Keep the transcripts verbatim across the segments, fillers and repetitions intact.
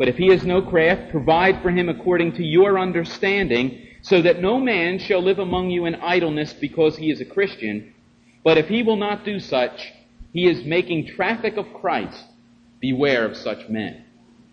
But if he has no craft, provide for him according to your understanding, so that no man shall live among you in idleness because he is a Christian. But if he will not do such, he is making traffic of Christ. Beware of such men.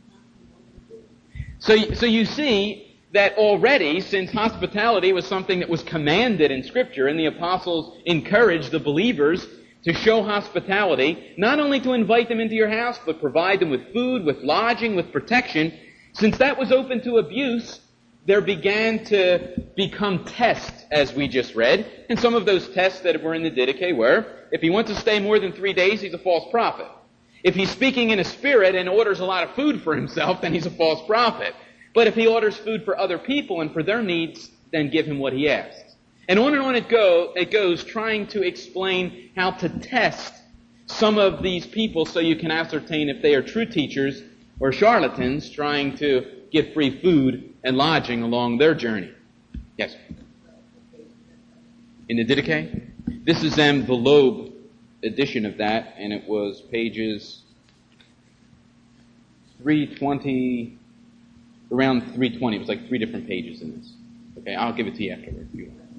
So, so you see that already, since hospitality was something that was commanded in Scripture, and the apostles encouraged the believers to show hospitality, not only to invite them into your house, but provide them with food, with lodging, with protection, since that was open to abuse, there began to become tests, as we just read. And some of those tests that were in the Didache were, if he wants to stay more than three days, he's a false prophet. If he's speaking in a spirit and orders a lot of food for himself, then he's a false prophet. But if he orders food for other people and for their needs, then give him what he asks. And on and on it, go, it goes, trying to explain how to test some of these people so you can ascertain if they are true teachers or charlatans trying to get free food and lodging along their journey. Yes? In the Didache? This is um, the Loeb edition of that, and it was pages three twenty, around three twenty. It was like three different pages in this. Okay, I'll give it to you afterward.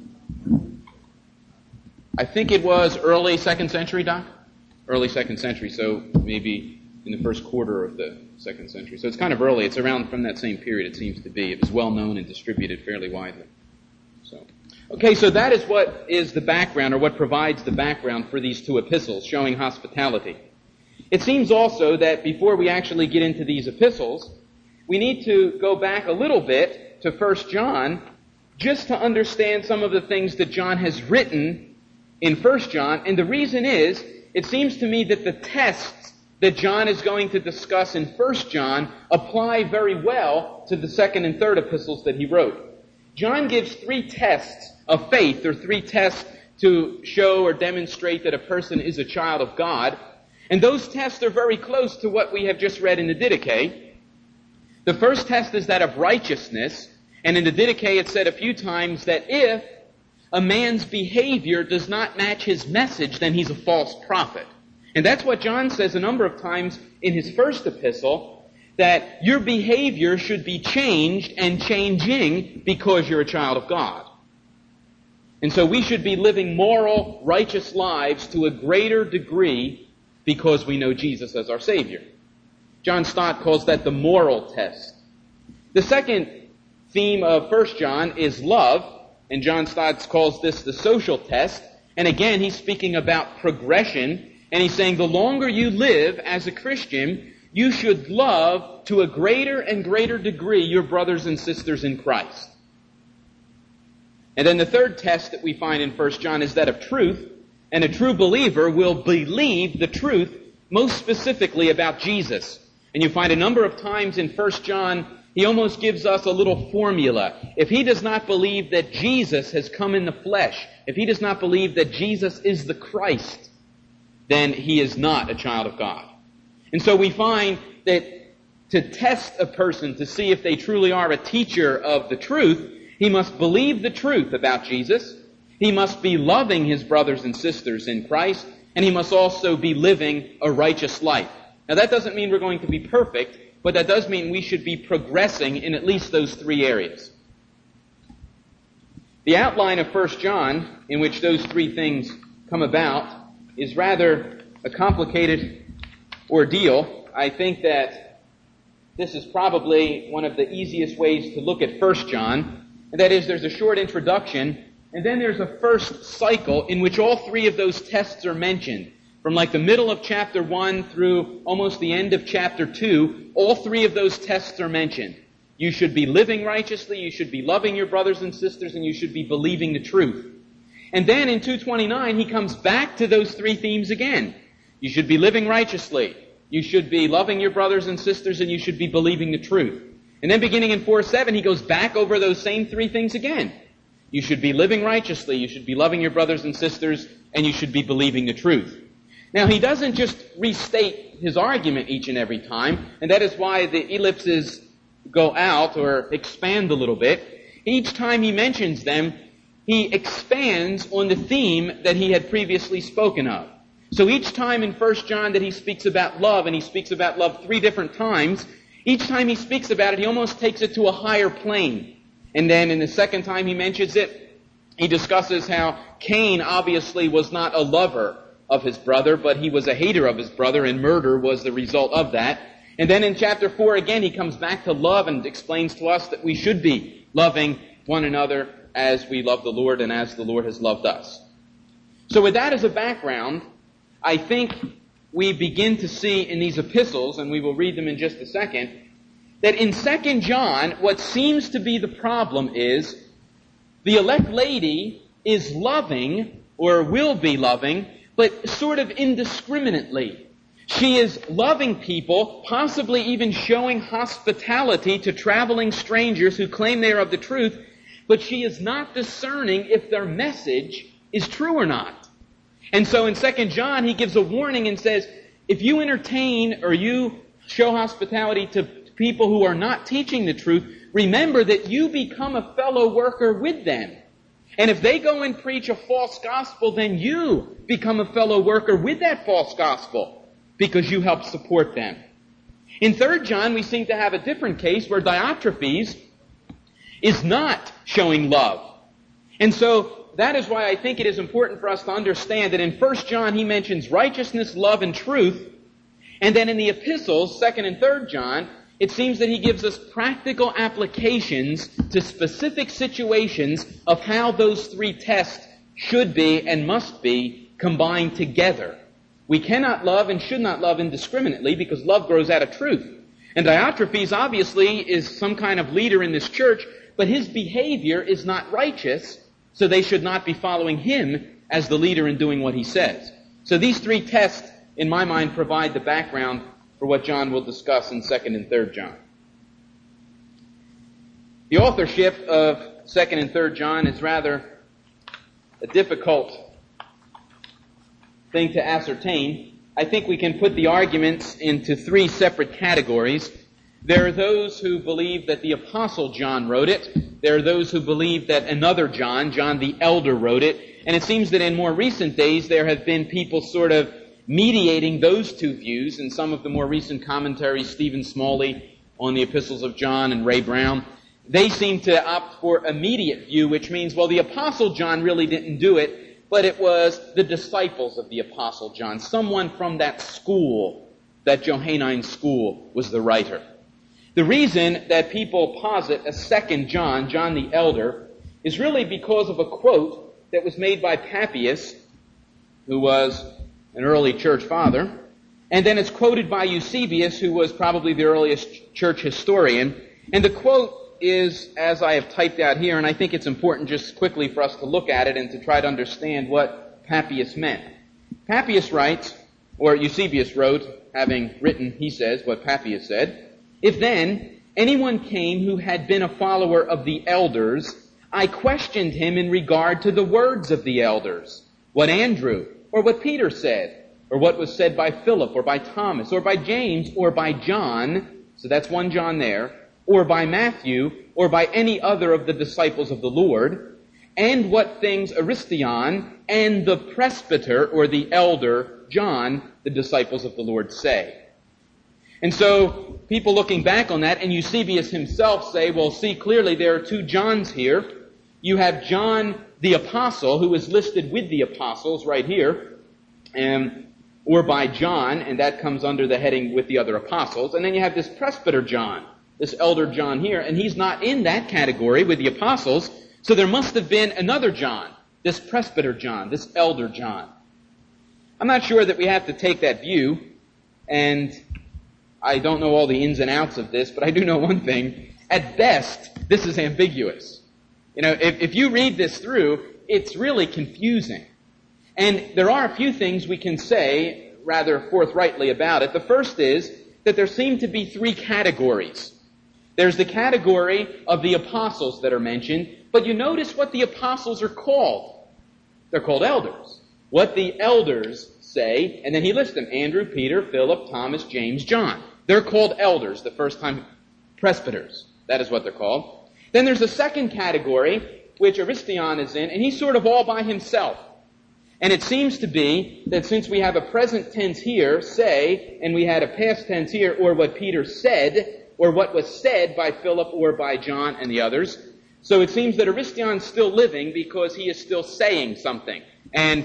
I think it was early second century, Doc? Early second century, so maybe in the first quarter of the second century. So it's kind of early. It's around from that same period, it seems to be. It was well known and distributed fairly widely. So, okay, so that is what is the background, or what provides the background for these two epistles, showing hospitality. It seems also that before we actually get into these epistles, we need to go back a little bit to First John, just to understand some of the things that John has written in First John. And the reason is, it seems to me that the tests that John is going to discuss in First John apply very well to the second and third epistles that he wrote. John gives three tests of faith, or three tests to show or demonstrate that a person is a child of God. And those tests are very close to what we have just read in the Didache. The first test is that of righteousness. And in the Didache it said a few times that if a man's behavior does not match his message, then he's a false prophet. And that's what John says a number of times in his first epistle, that your behavior should be changed and changing because you're a child of God. And so we should be living moral, righteous lives to a greater degree because we know Jesus as our Savior. John Stott calls that the moral test. The second theme of First John is love, and John Stott calls this the social test. And again, he's speaking about progression, and he's saying the longer you live as a Christian, you should love to a greater and greater degree your brothers and sisters in Christ. And then the third test that we find in First John is that of truth, and a true believer will believe the truth, most specifically about Jesus. And you find a number of times in First John, he almost gives us a little formula. If he does not believe that Jesus has come in the flesh, if he does not believe that Jesus is the Christ, then he is not a child of God. And so we find that to test a person to see if they truly are a teacher of the truth, he must believe the truth about Jesus, he must be loving his brothers and sisters in Christ, and he must also be living a righteous life. Now that doesn't mean we're going to be perfect, but that does mean we should be progressing in at least those three areas. The outline of First John, in which those three things come about, is rather a complicated ordeal. I think that this is probably one of the easiest ways to look at First John, and that is there's a short introduction, and then there's a first cycle in which all three of those tests are mentioned. From like the middle of chapter one through almost the end of chapter two, all three of those tests are mentioned. You should be living righteously, you should be loving your brothers and sisters, and you should be believing the truth. And then in two twenty-nine, he comes back to those three themes again. You should be living righteously, you should be loving your brothers and sisters, and you should be believing the truth. And then beginning in four seven, he goes back over those same three things again. You should be living righteously, you should be loving your brothers and sisters, and you should be believing the truth. Now, he doesn't just restate his argument each and every time, and that is why the ellipses go out or expand a little bit. Each time he mentions them, he expands on the theme that he had previously spoken of. So each time in First John that he speaks about love, and he speaks about love three different times, Each time he speaks about it, he almost takes it to a higher plane. And then in the second time he mentions it, he discusses how Cain obviously was not a lover of his brother, but he was a hater of his brother, and murder was the result of that. And then in chapter four, again, he comes back to love and explains to us that we should be loving one another as we love the Lord and as the Lord has loved us. So with that as a background, I think we begin to see in these epistles, and we will read them in just a second, that in Second John, what seems to be the problem is the elect lady is loving, or will be loving, but sort of indiscriminately. She is loving people, possibly even showing hospitality to traveling strangers who claim they are of the truth, but she is not discerning if their message is true or not. And so in Second John, he gives a warning and says, if you entertain or you show hospitality to people who are not teaching the truth, remember that you become a fellow worker with them. And if they go and preach a false gospel, then you become a fellow worker with that false gospel because you help support them. In Third John, we seem to have a different case where Diotrephes is not showing love. And so that is why I think it is important for us to understand that in First John he mentions righteousness, love, and truth. And then in the epistles, Second and Third John, it seems that he gives us practical applications to specific situations of how those three tests should be and must be combined together. We cannot love and should not love indiscriminately because love grows out of truth. And Diotrephes obviously is some kind of leader in this church, but his behavior is not righteous, so they should not be following him as the leader in doing what he says. So these three tests, in my mind, provide the background for what John will discuss in Second and Third John. The authorship of Second and Third John is rather a difficult thing to ascertain. I think we can put the arguments into three separate categories. There are those who believe that the Apostle John wrote it. There are those who believe that another John, John the Elder, wrote it. And it seems that in more recent days there have been people sort of mediating those two views. In some of the more recent commentaries, Stephen Smalley on the Epistles of John and Ray Brown, they seem to opt for immediate view, which means, well, the Apostle John really didn't do it, but it was the disciples of the Apostle John. Someone from that school, that Johannine school, was the writer. The reason that people posit a second John, John the Elder, is really because of a quote that was made by Papias, who was an early church father, and then it's quoted by Eusebius, who was probably the earliest church historian. And the quote is, as I have typed out here, and I think it's important just quickly for us to look at it and to try to understand what Papias meant. Papias writes, or Eusebius wrote, having written, he says, what Papias said, "If then anyone came who had been a follower of the elders, I questioned him in regard to the words of the elders, what Andrew or what Peter said, or what was said by Philip or by Thomas or by James or by John," so that's one John there, "or by Matthew or by any other of the disciples of the Lord, and what things Aristion and the presbyter or the elder John, the disciples of the Lord, say." And so people looking back on that, and Eusebius himself say, well, see, clearly there are two Johns here. You have John the Apostle, who is listed with the apostles right here, and, or by John, and that comes under the heading with the other apostles. And then you have this presbyter John, this elder John here, and he's not in that category with the apostles, so there must have been another John, this presbyter John, this elder John. I'm not sure that we have to take that view, and I don't know all the ins and outs of this, but I do know one thing. At best, this is ambiguous. You know, if, if you read this through, it's really confusing. And there are a few things we can say rather forthrightly about it. The first is that there seem to be three categories. There's the category of the apostles that are mentioned, but you notice what the apostles are called. They're called elders. What the elders say, and then he lists them, Andrew, Peter, Philip, Thomas, James, John. They're called elders the first time, presbyters. That is what they're called. Then there's a second category, which Aristion is in, and he's sort of all by himself. And it seems to be that since we have a present tense here, say, and we had a past tense here, or what Peter said, or what was said by Philip or by John and the others, so it seems that Aristion's still living because he is still saying something. And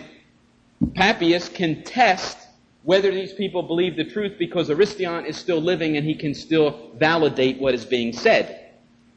Papias can test whether these people believe the truth because Aristion is still living and he can still validate what is being said.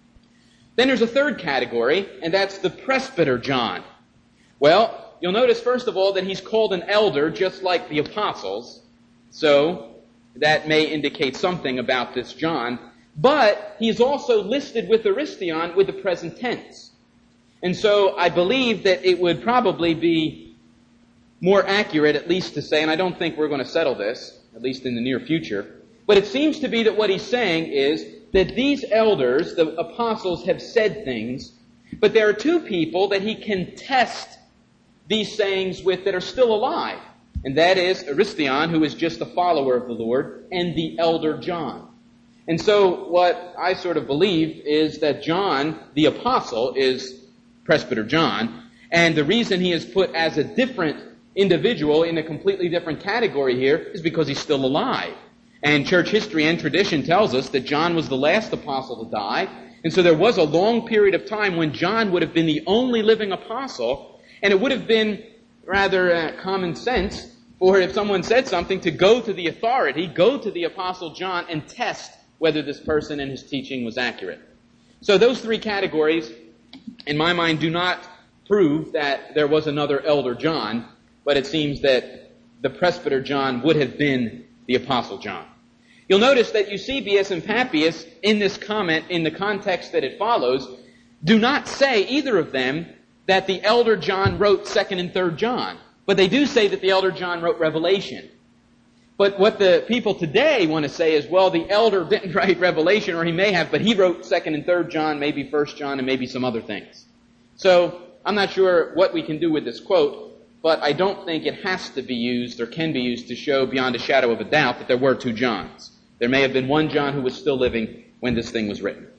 Then there's a third category, and that's the presbyter John. Well, you'll notice first of all that he's called an elder just like the apostles, so that may indicate something about this John. But he's also listed with Aristion with the present tense. And so I believe that it would probably be more accurate, at least to say, and I don't think we're going to settle this, at least in the near future, but it seems to be that what he's saying is that these elders, the apostles, have said things, but there are two people that he can test these sayings with that are still alive. And that is Aristion, who is just a follower of the Lord, and the elder John. And so what I sort of believe is that John, the apostle, is presbyter John, and the reason he is put as a different individual in a completely different category here is because he's still alive. And church history and tradition tells us that John was the last apostle to die, and so there was a long period of time when John would have been the only living apostle, and it would have been rather uh, common sense for if someone said something to go to the authority, go to the apostle John and test whether this person and his teaching was accurate. So those three categories, in my mind, do not prove that there was another elder John, but it seems that the presbyter John would have been the apostle John. You'll notice that Eusebius and Papias, in this comment, in the context that it follows, do not say, either of them, that the elder John wrote second and third John. But they do say that the elder John wrote Revelation. But what the people today want to say is, well, the elder didn't write Revelation, or he may have, but he wrote second and third John, maybe first John, and maybe some other things. So I'm not sure what we can do with this quote, but I don't think it has to be used or can be used to show beyond a shadow of a doubt that there were two Johns. There may have been one John who was still living when this thing was written.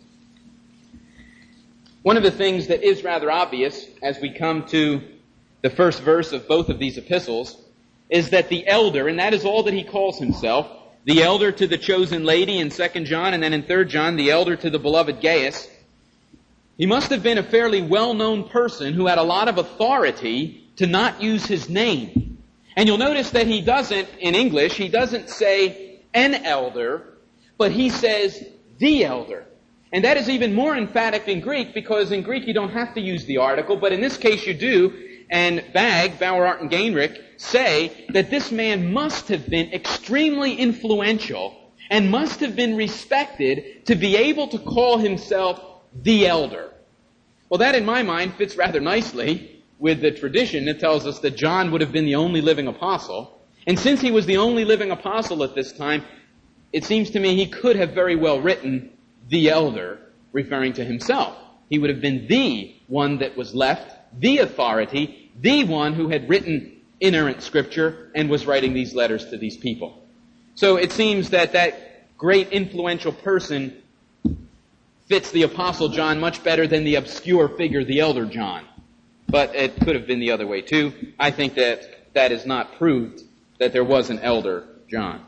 One of the things that is rather obvious as we come to the first verse of both of these epistles is that the elder, and that is all that he calls himself, the elder to the chosen lady in Second John, and then in Third John, the elder to the beloved Gaius, he must have been a fairly well-known person who had a lot of authority to not use his name. And you'll notice that he doesn't, in English, he doesn't say an elder, but he says the elder. And that is even more emphatic in Greek, because in Greek you don't have to use the article, but in this case you do. And Bagge, Bauer, Art, and Gainrich say that this man must have been extremely influential and must have been respected to be able to call himself the elder. Well, that in my mind fits rather nicely with the tradition that tells us that John would have been the only living apostle. And since he was the only living apostle at this time, it seems to me he could have very well written the elder, referring to himself. He would have been the one that was left, the authority, the one who had written inerrant scripture and was writing these letters to these people. So it seems that that great influential person fits the Apostle John much better than the obscure figure, the elder John. But it could have been the other way too. I think that that is not proved that there was an elder John.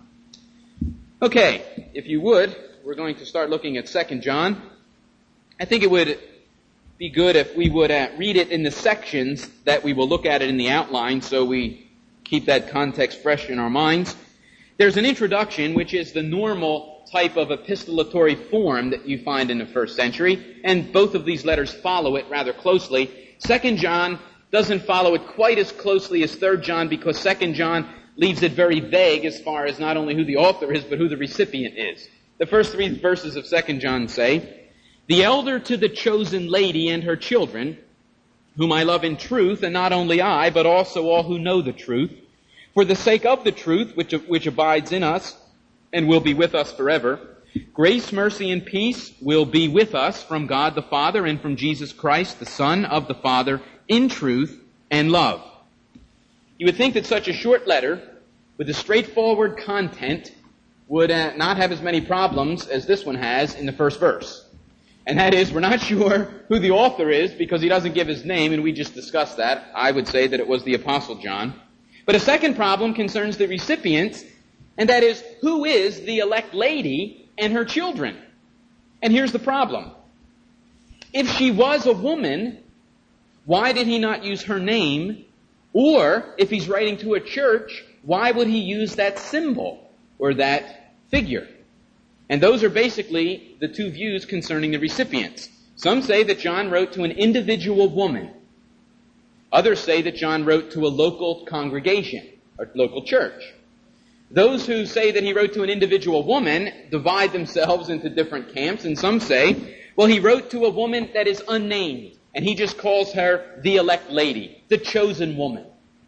Okay, if you would, we're going to start looking at Second John. I think it would be good if we would uh, read it in the sections that we will look at it in the outline, so we keep that context fresh in our minds. There's an introduction, which is the normal type of epistolatory form that you find in the first century, and both of these letters follow it rather closely. Second John doesn't follow it quite as closely as Third John, because Second John leaves it very vague as far as not only who the author is, but who the recipient is. The first three verses of Second John say, "The elder to the chosen lady and her children, whom I love in truth, and not only I, but also all who know the truth, for the sake of the truth which, which abides in us and will be with us forever. Grace, mercy, and peace will be with us from God the Father and from Jesus Christ, the Son of the Father, in truth and love." You would think that such a short letter with a straightforward content would uh, not have as many problems as this one has in the first verse. And that is, we're not sure who the author is because he doesn't give his name, and we just discussed that. I would say that it was the Apostle John. But a second problem concerns the recipients, and that is, who is the elect lady and her children? And here's the problem. If she was a woman, why did he not use her name? Or, if he's writing to a church, why would he use that symbol or that figure? And those are basically the two views concerning the recipients. Some say that John wrote to an individual woman. Others say that John wrote to a local congregation, or local church. Those who say that he wrote to an individual woman divide themselves into different camps, and some say, well, he wrote to a woman that is unnamed, and he just calls her the elect lady, the chosen woman.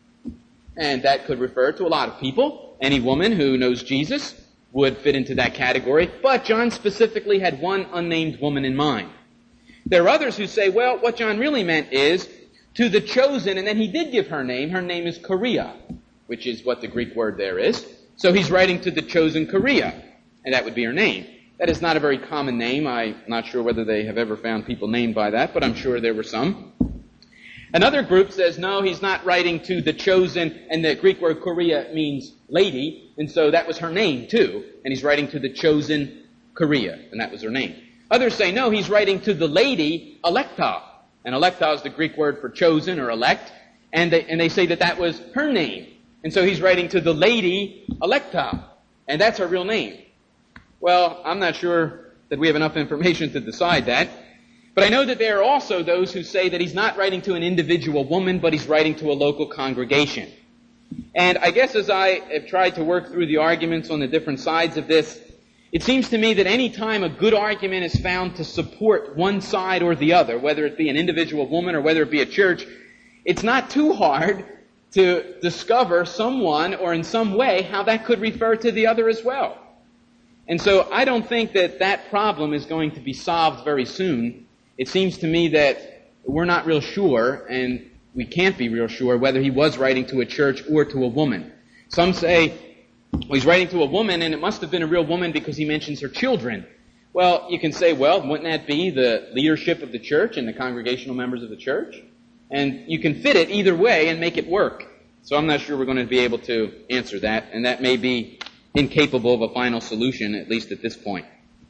And that could refer to a lot of people. Any woman who knows Jesus would fit into that category, but John specifically had one unnamed woman in mind. There are others who say, well, what John really meant is to the chosen, and then he did give her name. Her name is Korea, which is what the Greek word there is. So he's writing to the chosen Korea, and that would be her name. That is not a very common name. I'm not sure whether they have ever found people named by that, but I'm sure there were some. Another group says, no, he's not writing to the chosen, and the Greek word Korea means lady, and so that was her name too, and he's writing to the chosen Korea, and that was her name. Others say, no, he's writing to the lady Electa, and Electa is the Greek word for chosen or elect, and they, and they say that that was her name, and so he's writing to the lady Electa, and that's her real name. Well, I'm not sure that we have enough information to decide that. But I know that there are also those who say that he's not writing to an individual woman, but he's writing to a local congregation. And I guess as I have tried to work through the arguments on the different sides of this, it seems to me that any time a good argument is found to support one side or the other, whether it be an individual woman or whether it be a church, it's not too hard to discover someone or in some way how that could refer to the other as well. And so I don't think that that problem is going to be solved very soon. It seems to me that we're not real sure, and we can't be real sure, whether he was writing to a church or to a woman. Some say, well, he's writing to a woman, and it must have been a real woman because he mentions her children. Well, you can say, well, wouldn't that be the leadership of the church and the congregational members of the church? And you can fit it either way and make it work. So I'm not sure we're going to be able to answer that, and that may be incapable of a final solution, at least at this point.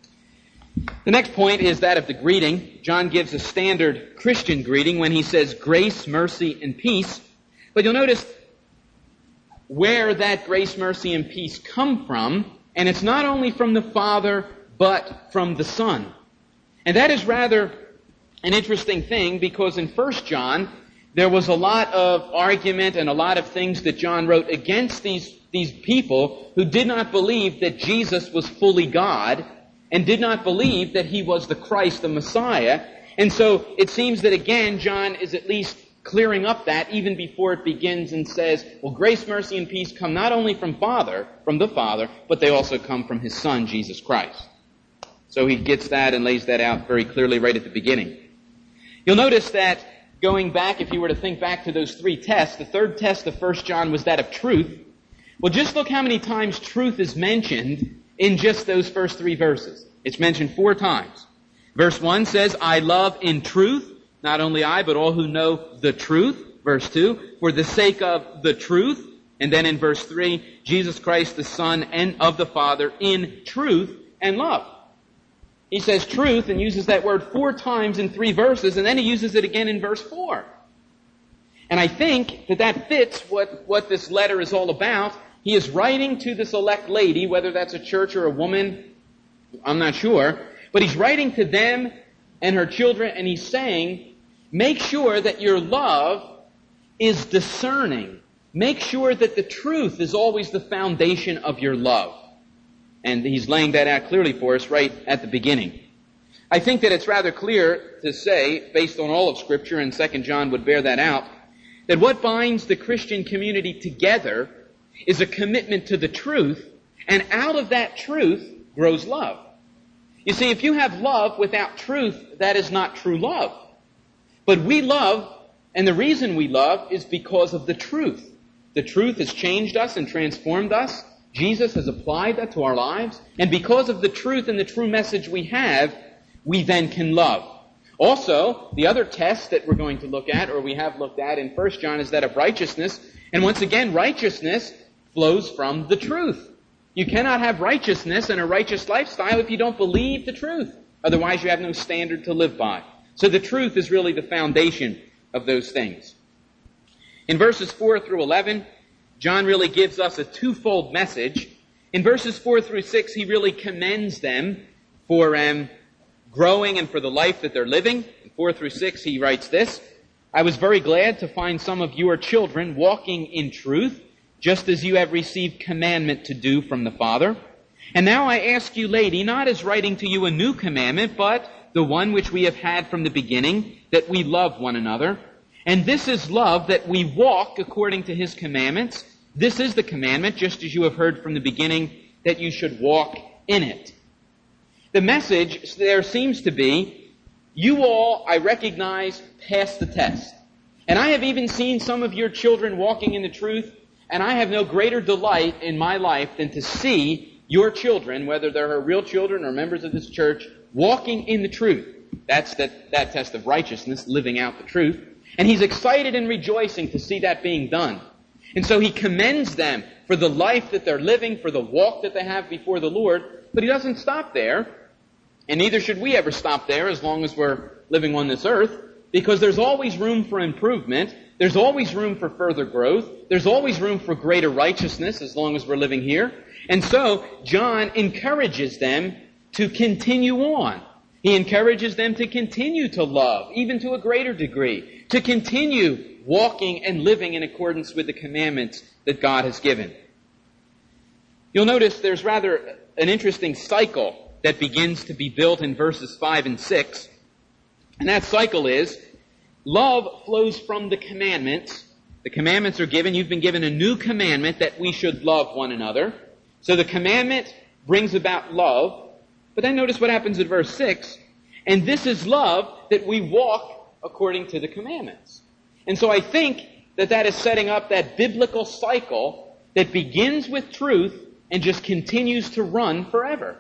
The next point is that of the greeting. John gives a standard Christian greeting when he says grace, mercy, and peace. But you'll notice where that grace, mercy, and peace come from, and it's not only from the Father, but from the Son. And that is rather an interesting thing, because in First John, there was a lot of argument and a lot of things that John wrote against these, these people who did not believe that Jesus was fully God, and did not believe that he was the Christ, the Messiah. And so it seems that again, John is at least clearing up that even before it begins and says, well, grace, mercy, and peace come not only from Father, from the Father, but they also come from his Son, Jesus Christ. So he gets that and lays that out very clearly right at the beginning. You'll notice that going back, if you were to think back to those three tests, the third test of First John was that of truth. Well, just look how many times truth is mentioned in just those first three verses. It's mentioned four times. Verse one says, I love in truth, not only I, but all who know the truth. Verse two, for the sake of the truth. And then in verse three, Jesus Christ, the Son and of the Father, in truth and love. He says truth and uses that word four times in three verses, and then he uses it again in verse four. And I think that that fits what, what this letter is all about. He is writing to this elect lady, whether that's a church or a woman, I'm not sure, but he's writing to them and her children, and he's saying, make sure that your love is discerning. Make sure that the truth is always the foundation of your love. And he's laying that out clearly for us right at the beginning. I think that it's rather clear to say, based on all of Scripture, and Second John would bear that out, that what binds the Christian community together is a commitment to the truth, and out of that truth grows love. You see, if you have love without truth, that is not true love. But we love, and the reason we love is because of the truth. The truth has changed us and transformed us. Jesus has applied that to our lives. And because of the truth and the true message we have, we then can love. Also, the other test that we're going to look at, or we have looked at in First John, is that of righteousness. And once again, righteousness flows from the truth. You cannot have righteousness and a righteous lifestyle if you don't believe the truth. Otherwise, you have no standard to live by. So the truth is really the foundation of those things. In verses four through eleven, John really gives us a twofold message. In verses four through six, he really commends them for um, growing and for the life that they're living. In four through six, he writes this: I was very glad to find some of your children walking in truth, just as you have received commandment to do from the Father. And now I ask you, lady, not as writing to you a new commandment, but the one which we have had from the beginning, that we love one another. And this is love, that we walk according to his commandments. This is the commandment, just as you have heard from the beginning, that you should walk in it. The message there seems to be, you all, I recognize, passed the test. And I have even seen some of your children walking in the truth, and I have no greater delight in my life than to see your children, whether they're her real children or members of this church, walking in the truth. That's that, that test of righteousness, living out the truth. And he's excited and rejoicing to see that being done. And so he commends them for the life that they're living, for the walk that they have before the Lord. But he doesn't stop there. And neither should we ever stop there as long as we're living on this earth, because there's always room for improvement. There's always room for further growth. There's always room for greater righteousness as long as we're living here. And so John encourages them to continue on. He encourages them to continue to love, even to a greater degree, to continue walking and living in accordance with the commandments that God has given. You'll notice there's rather an interesting cycle that begins to be built in verses five and six. And that cycle is, love flows from the commandments. The commandments are given. You've been given a new commandment that we should love one another. So the commandment brings about love. But then notice what happens in verse six. And this is love, that we walk according to the commandments. And so I think that that is setting up that biblical cycle that begins with truth and just continues to run forever.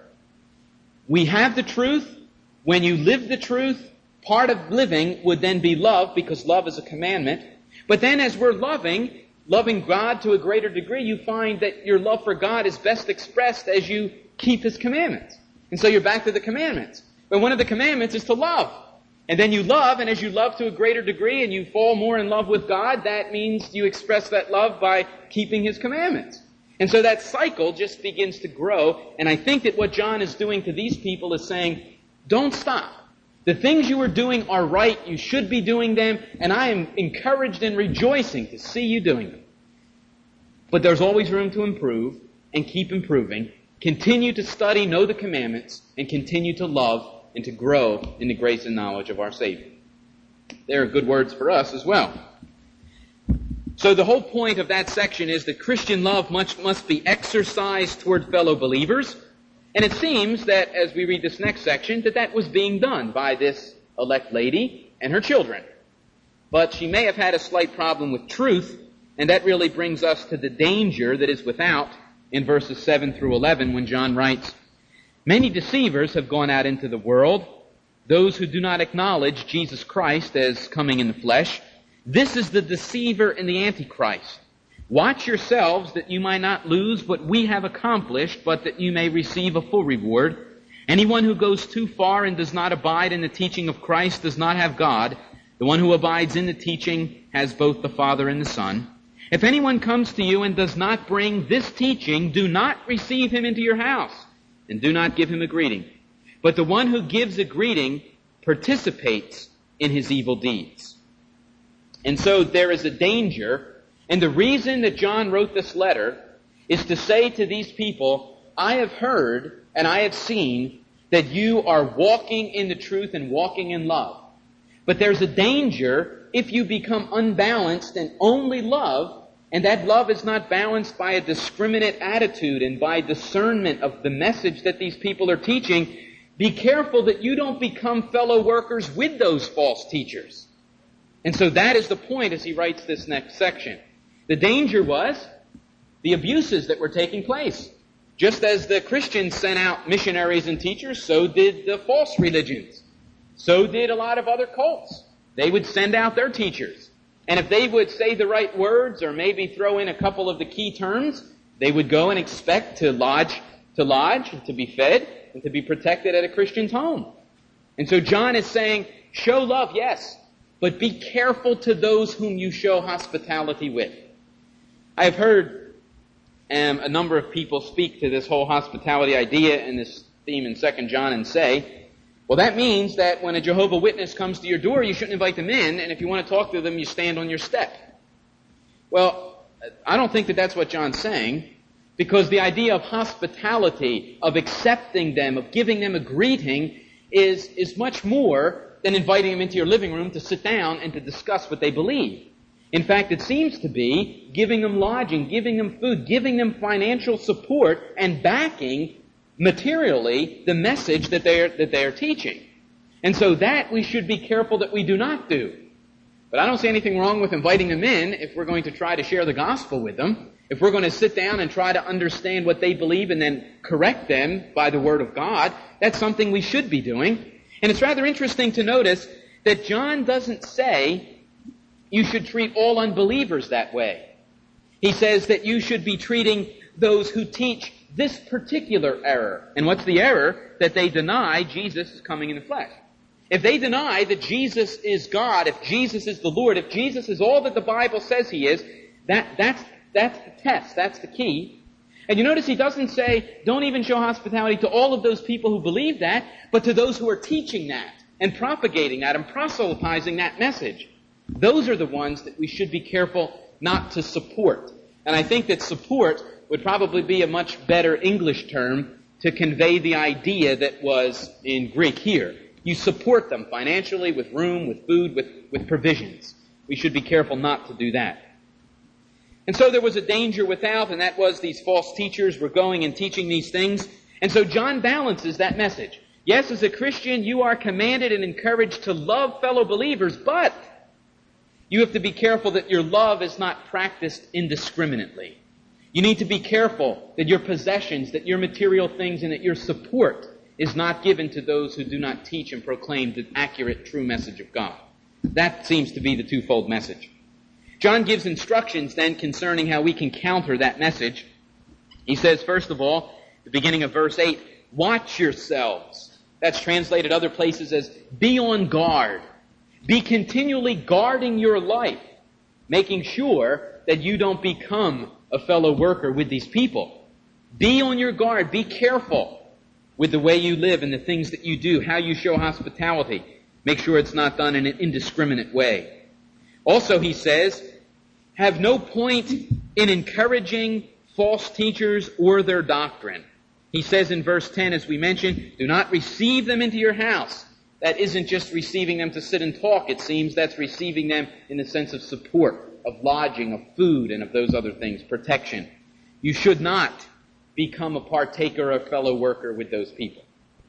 We have the truth. When you live the truth, part of living would then be love, because love is a commandment. But then as we're loving, loving God to a greater degree, you find that your love for God is best expressed as you keep his commandments. And so you're back to the commandments. But one of the commandments is to love. And then you love, and as you love to a greater degree and you fall more in love with God, that means you express that love by keeping his commandments. And so that cycle just begins to grow. And I think that what John is doing to these people is saying, don't stop. The things you are doing are right. You should be doing them. And I am encouraged and rejoicing to see you doing them. But there's always room to improve and keep improving. Continue to study, know the commandments, and continue to love and to grow in the grace and knowledge of our Savior. There are good words for us as well. So the whole point of that section is that Christian love much must be exercised toward fellow believers. And it seems that as we read this next section, that that was being done by this elect lady and her children. But she may have had a slight problem with truth, and that really brings us to the danger that is without in verses seven through eleven when John writes, many deceivers have gone out into the world, those who do not acknowledge Jesus Christ as coming in the flesh. This is the deceiver and the Antichrist. Watch yourselves that you might not lose what we have accomplished, but that you may receive a full reward. Anyone who goes too far and does not abide in the teaching of Christ does not have God. The one who abides in the teaching has both the Father and the Son. If anyone comes to you and does not bring this teaching, do not receive him into your house, and do not give him a greeting. But the one who gives a greeting participates in his evil deeds. And so there is a danger, and the reason that John wrote this letter is to say to these people, I have heard and I have seen that you are walking in the truth and walking in love. But there's a danger if you become unbalanced and only love, and that love is not balanced by a discriminate attitude and by discernment of the message that these people are teaching. Be careful that you don't become fellow workers with those false teachers. And so that is the point as he writes this next section. The danger was the abuses that were taking place. Just as the Christians sent out missionaries and teachers, so did the false religions. So did a lot of other cults. They would send out their teachers. And if they would say the right words or maybe throw in a couple of the key terms, they would go and expect to lodge, to lodge, and to be fed, and to be protected at a Christian's home. And so John is saying, show love, yes, but be careful to those whom you show hospitality with. I have heard um, a number of people speak to this whole hospitality idea and this theme in Second John and say, well, that means that when a Jehovah Witness comes to your door, you shouldn't invite them in, and if you want to talk to them, you stand on your step. Well, I don't think that that's what John's saying, because the idea of hospitality, of accepting them, of giving them a greeting, is, is much more than inviting them into your living room to sit down and to discuss what they believe. In fact, it seems to be giving them lodging, giving them food, giving them financial support, and backing materially the message that they are, that they are teaching. And so that we should be careful that we do not do. But I don't see anything wrong with inviting them in if we're going to try to share the gospel with them. If we're going to sit down and try to understand what they believe and then correct them by the Word of God, that's something we should be doing. And it's rather interesting to notice that John doesn't say you should treat all unbelievers that way. He says that you should be treating those who teach this particular error. And what's the error? That they deny Jesus is coming in the flesh. If they deny that Jesus is God, if Jesus is the Lord, if Jesus is all that the Bible says He is, that, that's, that's the test, that's the key. And you notice he doesn't say, don't even show hospitality to all of those people who believe that, but to those who are teaching that, and propagating that, and proselytizing that message. Those are the ones that we should be careful not to support. And I think that support would probably be a much better English term to convey the idea that was in Greek here. You support them financially, with room, with food, with, with provisions. We should be careful not to do that. And so there was a danger without, and that was these false teachers were going and teaching these things. And so John balances that message. Yes, as a Christian, you are commanded and encouraged to love fellow believers, but you have to be careful that your love is not practiced indiscriminately. You need to be careful that your possessions, that your material things, and that your support is not given to those who do not teach and proclaim the accurate, true message of God. That seems to be the twofold message. John gives instructions then concerning how we can counter that message. He says, first of all, the beginning of verse eight, watch yourselves. That's translated other places as be on guard. Be continually guarding your life, making sure that you don't become a fellow worker with these people. Be on your guard. Be careful with the way you live and the things that you do, how you show hospitality. Make sure it's not done in an indiscriminate way. Also, he says, have no point in encouraging false teachers or their doctrine. He says in verse ten, as we mentioned, do not receive them into your house. That isn't just receiving them to sit and talk. It seems that's receiving them in the sense of support, of lodging, of food, and of those other things, protection. You should not become a partaker or fellow worker with those people.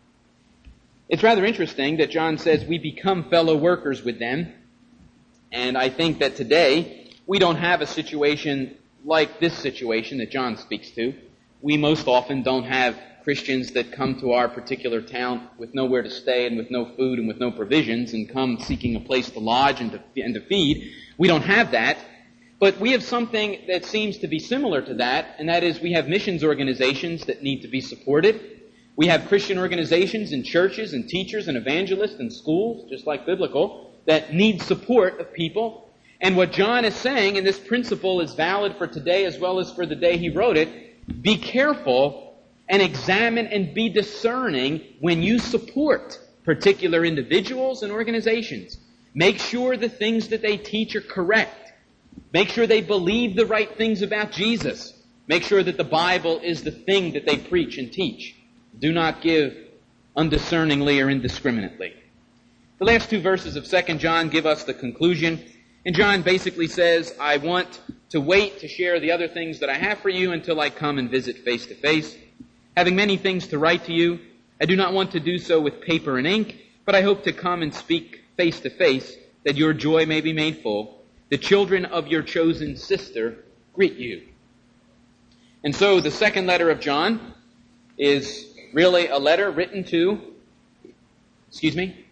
It's rather interesting that John says we become fellow workers with them. And I think that today we don't have a situation like this situation that John speaks to. We most often don't have Christians that come to our particular town with nowhere to stay and with no food and with no provisions and come seeking a place to lodge and to, and to feed. We don't have that. But we have something that seems to be similar to that, and that is we have missions organizations that need to be supported. We have Christian organizations and churches and teachers and evangelists and schools, just like biblical, that need support of people. And what John is saying, and this principle is valid for today as well as for the day he wrote it, be careful and examine and be discerning when you support particular individuals and organizations. Make sure the things that they teach are correct. Make sure they believe the right things about Jesus. Make sure that the Bible is the thing that they preach and teach. Do not give undiscerningly or indiscriminately. The last two verses of Second John give us the conclusion. And John basically says, I want to wait to share the other things that I have for you until I come and visit face to face. Having many things to write to you, I do not want to do so with paper and ink, but I hope to come and speak face to face, that your joy may be made full. The children of your chosen sister greet you. And so the second letter of John is really a letter written to, excuse me?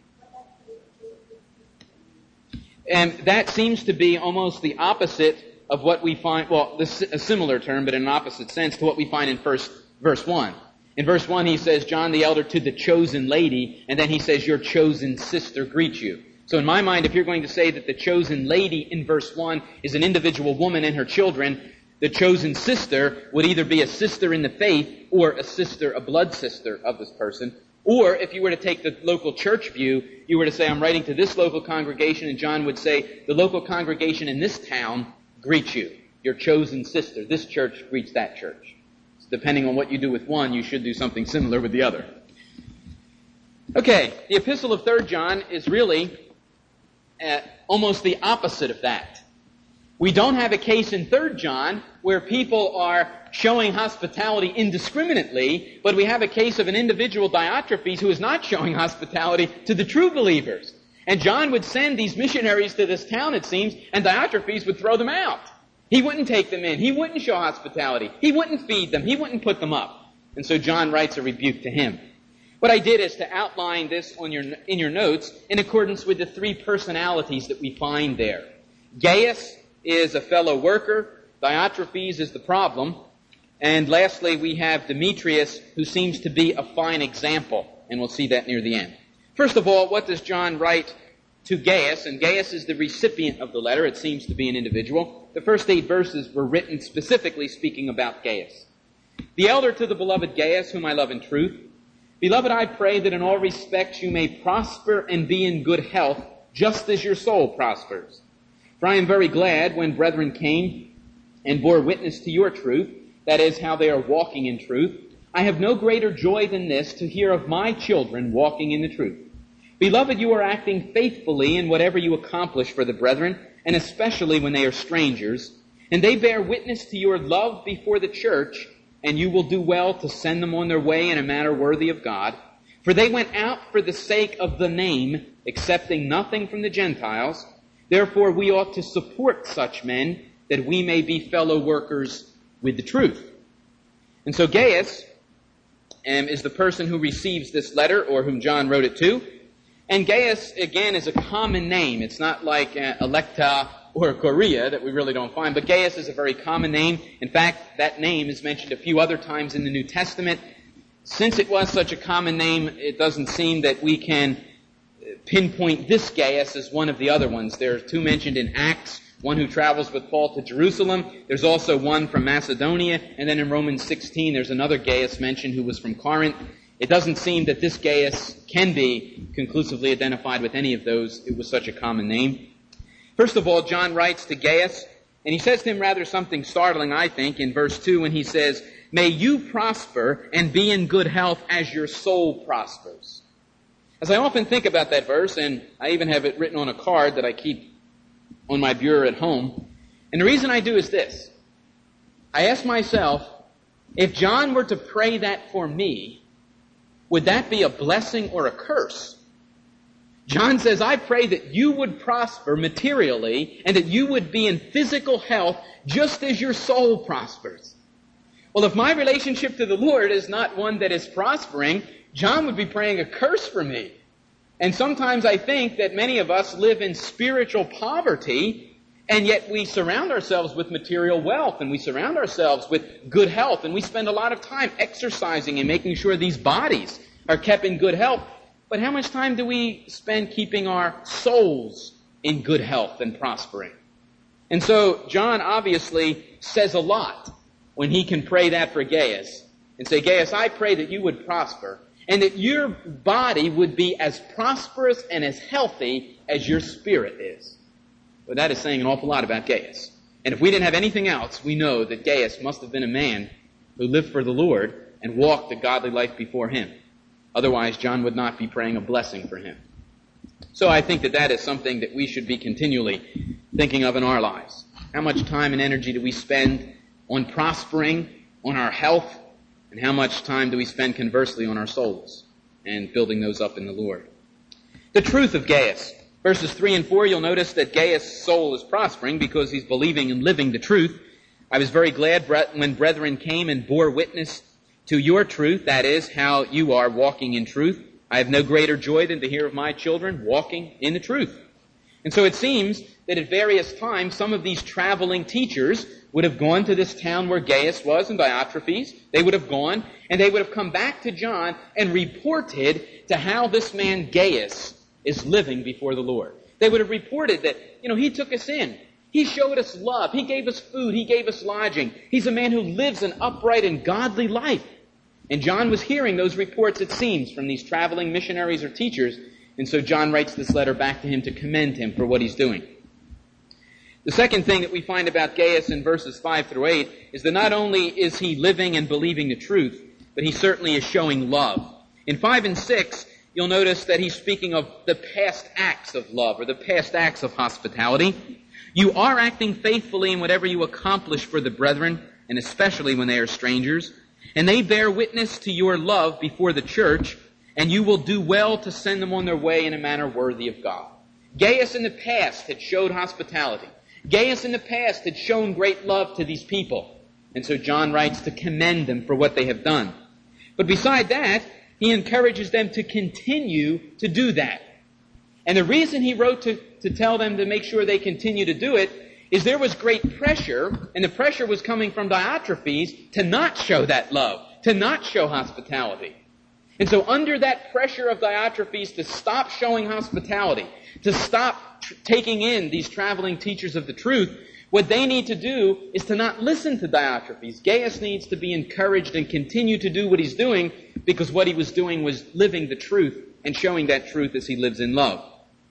And that seems to be almost the opposite of what we find, well, this, a similar term, but in an opposite sense to what we find in first, verse one. In verse one, he says, John the elder to the chosen lady, and then he says, your chosen sister greets you. So in my mind, if you're going to say that the chosen lady in verse one is an individual woman and her children, the chosen sister would either be a sister in the faith or a sister, a blood sister of this person. Or if you were to take the local church view, you were to say, I'm writing to this local congregation, and John would say, the local congregation in this town greets you. Your chosen sister. This church greets that church. So depending on what you do with one, you should do something similar with the other. Okay, the epistle of Third John is really uh, almost the opposite of that. We don't have a case in Third John where people are showing hospitality indiscriminately, but we have a case of an individual, Diotrephes, who is not showing hospitality to the true believers. And John would send these missionaries to this town, it seems, and Diotrephes would throw them out. He wouldn't take them in. He wouldn't show hospitality. He wouldn't feed them. He wouldn't put them up. And so John writes a rebuke to him. What I did is to outline this on your, in your notes in accordance with the three personalities that we find there. Gaius is a fellow worker. Diotrephes is the problem. And lastly, we have Demetrius, who seems to be a fine example. And we'll see that near the end. First of all, what does John write to Gaius? And Gaius is the recipient of the letter. It seems to be an individual. The first eight verses were written specifically speaking about Gaius. The elder to the beloved Gaius, whom I love in truth. Beloved, I pray that in all respects you may prosper and be in good health, just as your soul prospers. For I am very glad when brethren came and bore witness to your truth, that is, how they are walking in truth. I have no greater joy than this, to hear of my children walking in the truth. Beloved, you are acting faithfully in whatever you accomplish for the brethren, and especially when they are strangers. And they bear witness to your love before the church, and you will do well to send them on their way in a manner worthy of God. For they went out for the sake of the name, accepting nothing from the Gentiles. Therefore we ought to support such men, that we may be fellow workers with the truth. And so Gaius um, is the person who receives this letter, or whom John wrote it to. And Gaius, again, is a common name. It's not like uh, Electa or Korea that we really don't find, but Gaius is a very common name. In fact, that name is mentioned a few other times in the New Testament. Since it was such a common name, it doesn't seem that we can pinpoint this Gaius as one of the other ones. There are two mentioned in Acts, one who travels with Paul to Jerusalem. There's also one from Macedonia, and then in Romans sixteen there's another Gaius mentioned who was from Corinth. It doesn't seem that this Gaius can be conclusively identified with any of those. It was such a common name. First of all, John writes to Gaius, and he says to him rather something startling, I think, in verse two, when he says, may you prosper and be in good health as your soul prospers. As I often think about that verse, and I even have it written on a card that I keep on my bureau at home, and the reason I do is this. I ask myself, if John were to pray that for me, would that be a blessing or a curse? John says, I pray that you would prosper materially and that you would be in physical health just as your soul prospers. Well, if my relationship to the Lord is not one that is prospering, John would be praying a curse for me. And sometimes I think that many of us live in spiritual poverty, and yet we surround ourselves with material wealth, and we surround ourselves with good health, and we spend a lot of time exercising and making sure these bodies are kept in good health. But how much time do we spend keeping our souls in good health and prospering? And so John obviously says a lot when he can pray that for Gaius and say, Gaius, I pray that you would prosper and that your body would be as prosperous and as healthy as your spirit is. But that is saying an awful lot about Gaius. And if we didn't have anything else, we know that Gaius must have been a man who lived for the Lord and walked a godly life before him. Otherwise, John would not be praying a blessing for him. So I think that that is something that we should be continually thinking of in our lives. How much time and energy do we spend on prospering, on our health, and how much time do we spend conversely on our souls and building those up in the Lord? The truth of Gaius. Verses three and four, you'll notice that Gaius' soul is prospering because he's believing and living the truth. I was very glad when brethren came and bore witness to your truth, that is, how you are walking in truth. I have no greater joy than to hear of my children walking in the truth. And so it seems that at various times, some of these traveling teachers would have gone to this town where Gaius was and Diotrephes. They would have gone, and they would have come back to John and reported to how this man Gaius is living before the Lord. They would have reported that, you know, he took us in. He showed us love. He gave us food. He gave us lodging. He's a man who lives an upright and godly life. And John was hearing those reports, it seems, from these traveling missionaries or teachers. And so John writes this letter back to him to commend him for what he's doing. The second thing that we find about Gaius in verses five through eight is that not only is he living and believing the truth, but he certainly is showing love. In five and six, you'll notice that he's speaking of the past acts of love or the past acts of hospitality. You are acting faithfully in whatever you accomplish for the brethren, and especially when they are strangers. And they bear witness to your love before the church, and you will do well to send them on their way in a manner worthy of God. Gaius in the past had showed hospitality. Gaius in the past had shown great love to these people. And so John writes to commend them for what they have done. But beside that, he encourages them to continue to do that. And the reason he wrote to, to tell them to make sure they continue to do it is there was great pressure, and the pressure was coming from Diotrephes to not show that love, to not show hospitality. And so under that pressure of Diotrephes to stop showing hospitality, to stop tr- taking in these traveling teachers of the truth, what they need to do is to not listen to Diotrephes. Gaius needs to be encouraged and continue to do what he's doing, because what he was doing was living the truth and showing that truth as he lives in love.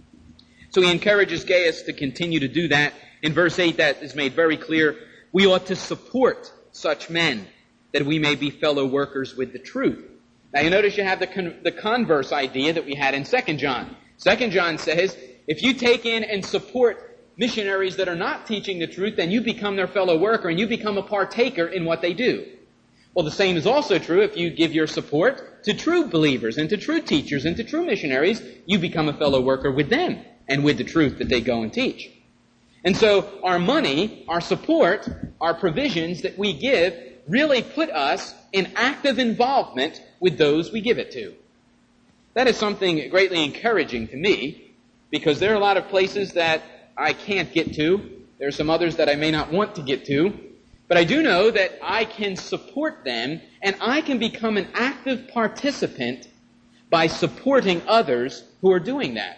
So he encourages Gaius to continue to do that. In verse eight, that is made very clear. We ought to support such men that we may be fellow workers with the truth. Now you notice you have the con- the converse idea that we had in Second John. Second John says, if you take in and support missionaries that are not teaching the truth, then you become their fellow worker and you become a partaker in what they do. Well, the same is also true if you give your support to true believers and to true teachers and to true missionaries. You become a fellow worker with them and with the truth that they go and teach. And so our money, our support, our provisions that we give really put us in active involvement with those we give it to. That is something greatly encouraging to me, because there are a lot of places that I can't get to. There are some others that I may not want to get to. But I do know that I can support them, and I can become an active participant by supporting others who are doing that.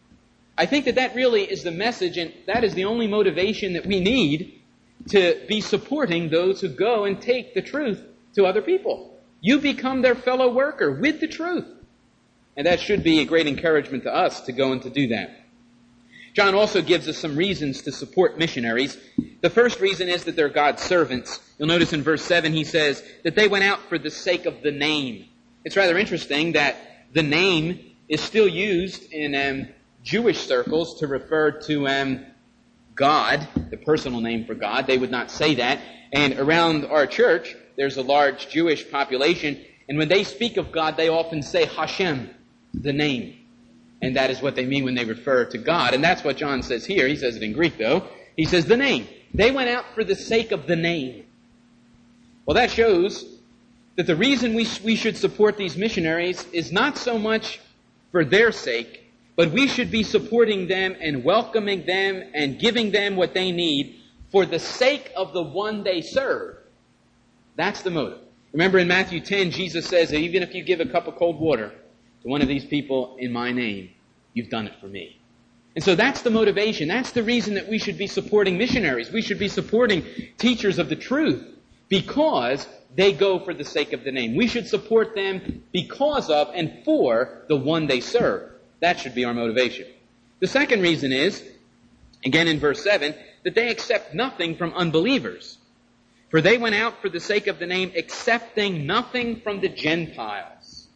I think that that really is the message, and that is the only motivation that we need to be supporting those who go and take the truth to other people. You become their fellow worker with the truth. And that should be a great encouragement to us to go and to do that. John also gives us some reasons to support missionaries. The first reason is that they're God's servants. You'll notice in verse seven he says that they went out for the sake of the name. It's rather interesting that the name is still used in um, Jewish circles to refer to um, God, the personal name for God. They would not say that. And around our church, there's a large Jewish population, and when they speak of God, they often say Hashem, the name. And that is what they mean when they refer to God. And that's what John says here. He says it in Greek, though. He says the name. They went out for the sake of the name. Well, that shows that the reason we, we should support these missionaries is not so much for their sake, but we should be supporting them and welcoming them and giving them what they need for the sake of the one they serve. That's the motive. Remember in Matthew ten, Jesus says that even if you give a cup of cold water to one of these people in my name, you've done it for me. And so that's the motivation. That's the reason that we should be supporting missionaries. We should be supporting teachers of the truth because they go for the sake of the name. We should support them because of and for the one they serve. That should be our motivation. The second reason is, again in verse seven, that they accept nothing from unbelievers. For they went out for the sake of the name, accepting nothing from the Gentiles.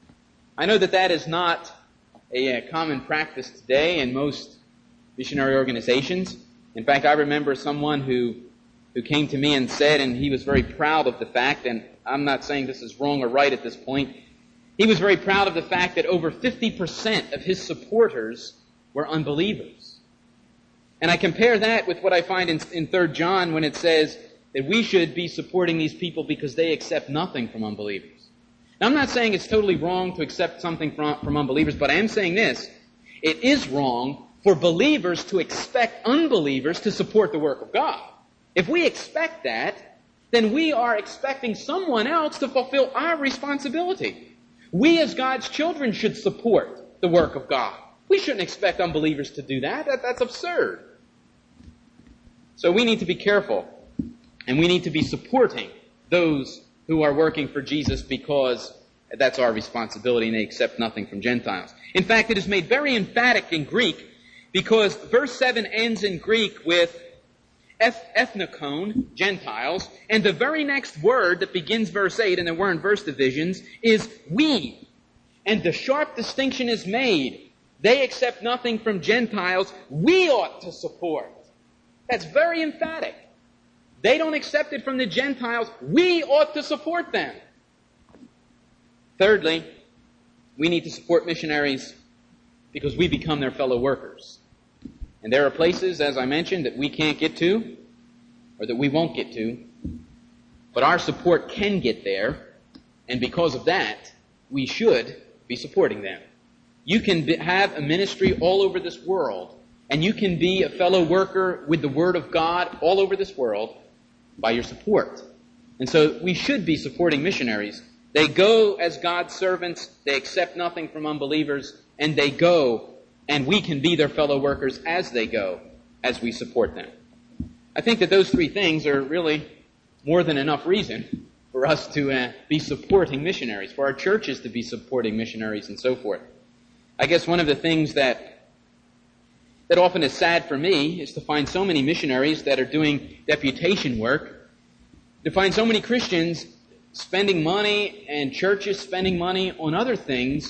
I know that that is not a, a common practice today in most missionary organizations. In fact, I remember someone who, who came to me and said, and he was very proud of the fact, and I'm not saying this is wrong or right at this point, he was very proud of the fact that over fifty percent of his supporters were unbelievers. And I compare that with what I find in, in Third John when it says that we should be supporting these people because they accept nothing from unbelievers. Now, I'm not saying it's totally wrong to accept something from, from unbelievers, but I am saying this. It is wrong for believers to expect unbelievers to support the work of God. If we expect that, then we are expecting someone else to fulfill our responsibility. We as God's children should support the work of God. We shouldn't expect unbelievers to do that. that that's absurd. So we need to be careful, and we need to be supporting those who are working for Jesus because that's our responsibility, and they accept nothing from Gentiles. In fact, it is made very emphatic in Greek because verse seven ends in Greek with ethnikon, Gentiles, and the very next word that begins verse eight, and there weren't verse divisions, is we. And the sharp distinction is made. They accept nothing from Gentiles. We ought to support. That's very emphatic. They don't accept it from the Gentiles. We ought to support them. Thirdly, we need to support missionaries because we become their fellow workers. And there are places, as I mentioned, that we can't get to, or that we won't get to, but our support can get there, and because of that, we should be supporting them. You can be, have a ministry all over this world, and you can be a fellow worker with the Word of God all over this world by your support. And so we should be supporting missionaries. They go as God's servants, they accept nothing from unbelievers, and they go, and we can be their fellow workers as they go, as we support them. I think that those three things are really more than enough reason for us to uh, be supporting missionaries, for our churches to be supporting missionaries and so forth. I guess one of the things that that often is sad for me is to find so many missionaries that are doing deputation work, to find so many Christians spending money and churches spending money on other things,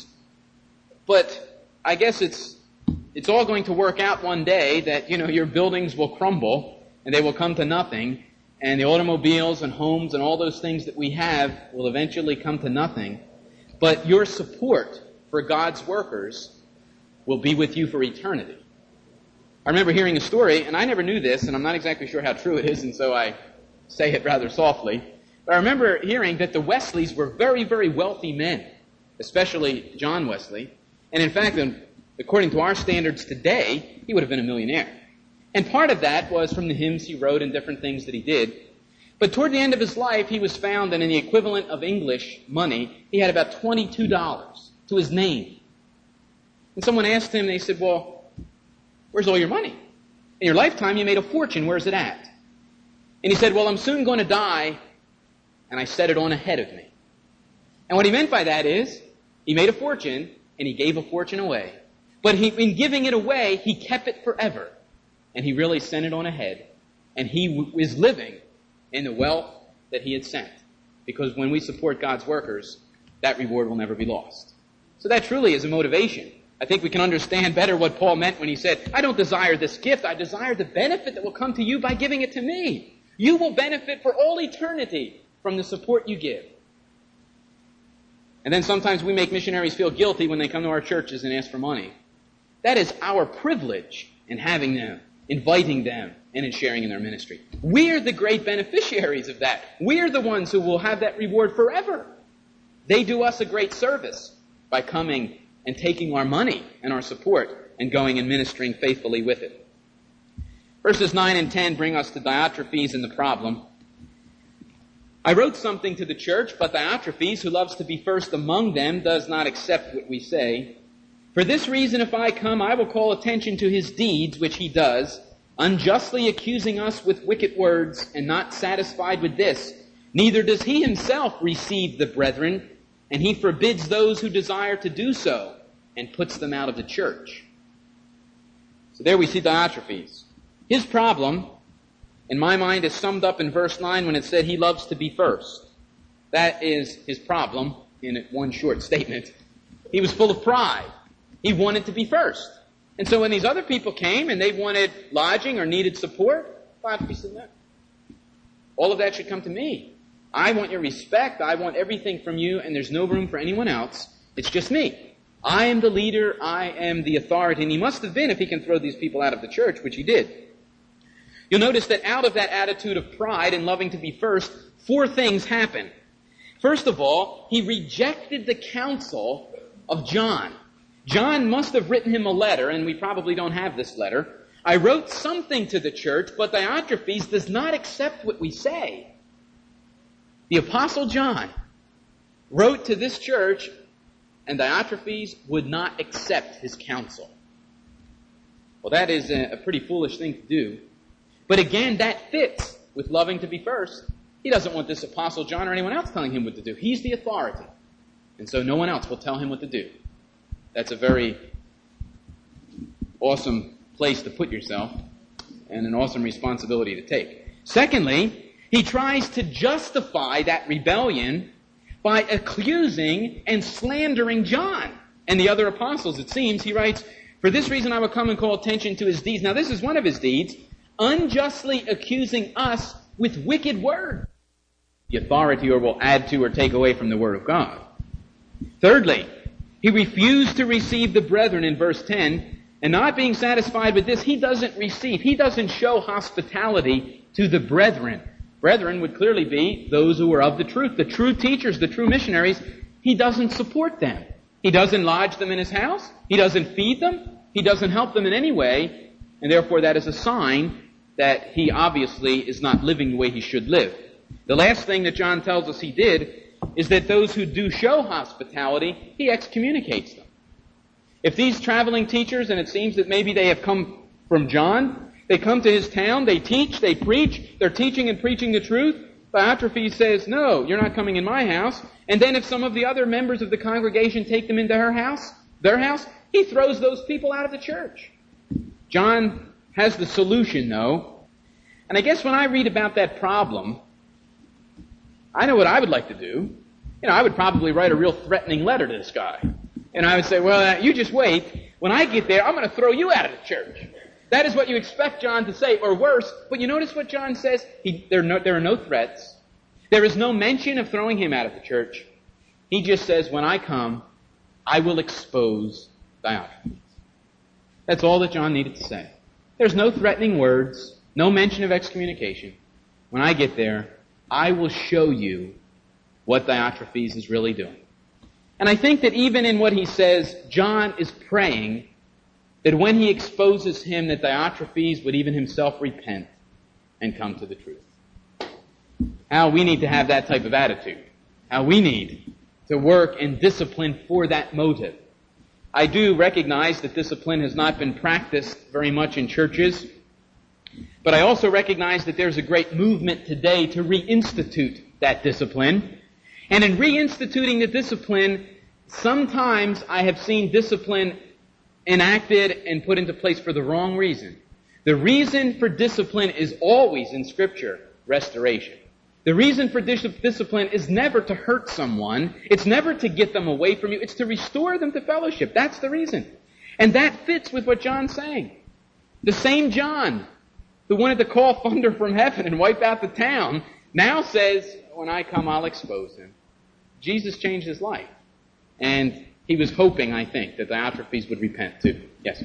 but I guess it's it's all going to work out one day that, you know, your buildings will crumble and they will come to nothing, and the automobiles and homes and all those things that we have will eventually come to nothing, but your support for God's workers will be with you for eternity. I remember hearing a story, and I never knew this, and I'm not exactly sure how true it is, and so I say it rather softly. But I remember hearing that the Wesleys were very, very wealthy men, especially John Wesley. And in fact, according to our standards today, he would have been a millionaire. And part of that was from the hymns he wrote and different things that he did. But toward the end of his life, he was found that in the equivalent of English money, he had about twenty-two dollars to his name. And someone asked him, they said, well, where's all your money? In your lifetime, you made a fortune. Where's it at? And he said, well, I'm soon going to die, and I set it on ahead of me. And what he meant by that is, he made a fortune, and he gave a fortune away. But he, in giving it away, he kept it forever. And he really sent it on ahead. And he w- is living in the wealth that he had sent. Because when we support God's workers, that reward will never be lost. So that truly is a motivation. I think we can understand better what Paul meant when he said, I don't desire this gift. I desire the benefit that will come to you by giving it to me. You will benefit for all eternity from the support you give. And then sometimes we make missionaries feel guilty when they come to our churches and ask for money. That is our privilege in having them, inviting them, and in sharing in their ministry. We're the great beneficiaries of that. We're the ones who will have that reward forever. They do us a great service by coming and taking our money and our support and going and ministering faithfully with it. Verses nine and ten bring us to Diotrephes and the problem. I wrote something to the church, but Diotrephes, who loves to be first among them, does not accept what we say. For this reason, if I come, I will call attention to his deeds, which he does, unjustly accusing us with wicked words, and not satisfied with this. Neither does he himself receive the brethren, and he forbids those who desire to do so, and puts them out of the church. So there we see Diotrephes. His problem, in my mind, is summed up in verse nine when it said he loves to be first. That is his problem in one short statement. He was full of pride. He wanted to be first. And so when these other people came and they wanted lodging or needed support, Diotrephes said, no. All of that should come to me. I want your respect. I want everything from you, and there's no room for anyone else. It's just me. I am the leader. I am the authority. And he must have been if he can throw these people out of the church, which he did. You'll notice that out of that attitude of pride and loving to be first, four things happen. First of all, he rejected the counsel of John. John must have written him a letter, and we probably don't have this letter. I wrote something to the church, but Diotrephes does not accept what we say. The Apostle John wrote to this church, and Diotrephes would not accept his counsel. Well, that is a, a pretty foolish thing to do. But again, that fits with loving to be first. He doesn't want this Apostle John or anyone else telling him what to do. He's the authority. And so no one else will tell him what to do. That's a very awesome place to put yourself and an awesome responsibility to take. Secondly, he tries to justify that rebellion by accusing and slandering John and the other apostles. It seems he writes, "For this reason I will come and call attention to his deeds." Now this is one of his deeds, unjustly accusing us with wicked words. The authority or will add to or take away from the word of God. Thirdly, he refused to receive the brethren in verse ten, and not being satisfied with this, he doesn't receive, he doesn't show hospitality to the brethren. Brethren would clearly be those who are of the truth, the true teachers, the true missionaries. He doesn't support them. He doesn't lodge them in his house. He doesn't feed them. He doesn't help them in any way, and therefore that is a sign that he obviously is not living the way he should live. The last thing that John tells us he did is that those who do show hospitality, he excommunicates them. If these traveling teachers, and it seems that maybe they have come from John, they come to his town, they teach, they preach, they're teaching and preaching the truth, Diotrephes says, "No, you're not coming in my house." And then if some of the other members of the congregation take them into her house, their house, he throws those people out of the church. John has the solution, though. And I guess when I read about that problem, I know what I would like to do. You know, I would probably write a real threatening letter to this guy. And I would say, "Well, uh, you just wait. When I get there, I'm going to throw you out of the church." That is what you expect John to say, or worse. But you notice what John says? He, there, are no, there are no threats. There is no mention of throwing him out of the church. He just says, "When I come, I will expose Diotrephes." That's all that John needed to say. There's no threatening words, no mention of excommunication. When I get there, I will show you what Diotrephes is really doing. And I think that even in what he says, John is praying that when he exposes him, that Diotrephes would even himself repent and come to the truth. How we need to have that type of attitude. How we need to work and discipline for that motive. I do recognize that discipline has not been practiced very much in churches, but I also recognize that there's a great movement today to reinstitute that discipline. And in reinstituting the discipline, sometimes I have seen discipline enacted and put into place for the wrong reason. The reason for discipline is always in Scripture, restoration. The reason for dis- discipline is never to hurt someone. It's never to get them away from you. It's to restore them to fellowship. That's the reason. And that fits with what John's saying. The same John who wanted to call thunder from heaven and wipe out the town now says, "When I come, I'll expose him." Jesus changed his life. And he was hoping, I think, that Diotrephes would repent too. Yes?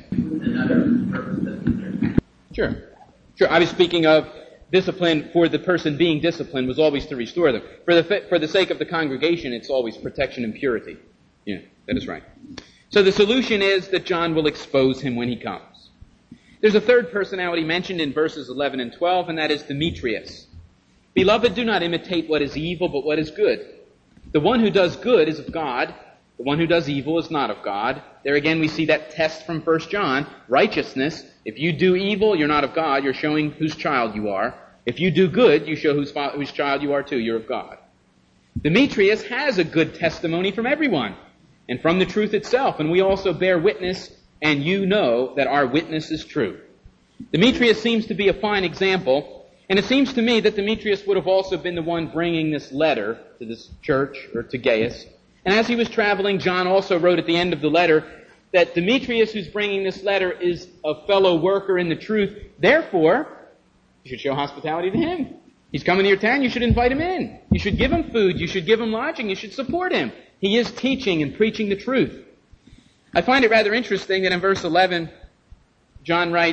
Sure. Sure. I was speaking of discipline for the person being disciplined was always to restore them. For the for the sake of the congregation, it's always protection and purity. Yeah, that is right. So the solution is that John will expose him when he comes. There's a third personality mentioned in verses eleven and twelve, and that is Demetrius. "Beloved, do not imitate what is evil, but what is good. The one who does good is of God. The one who does evil is not of God." There again we see that test from First John. Righteousness. If you do evil, you're not of God. You're showing whose child you are. If you do good, you show whose, whose child you are too. You're of God. Demetrius has a good testimony from everyone and from the truth itself. And we also bear witness, and you know that our witness is true. Demetrius seems to be a fine example. And it seems to me that Demetrius would have also been the one bringing this letter to this church, or to Gaius. And as he was traveling, John also wrote at the end of the letter that Demetrius, who's bringing this letter, is a fellow worker in the truth. Therefore, you should show hospitality to him. He's coming to your town, you should invite him in. You should give him food, you should give him lodging, you should support him. He is teaching and preaching the truth. I find it rather interesting that in verse eleven, John writes,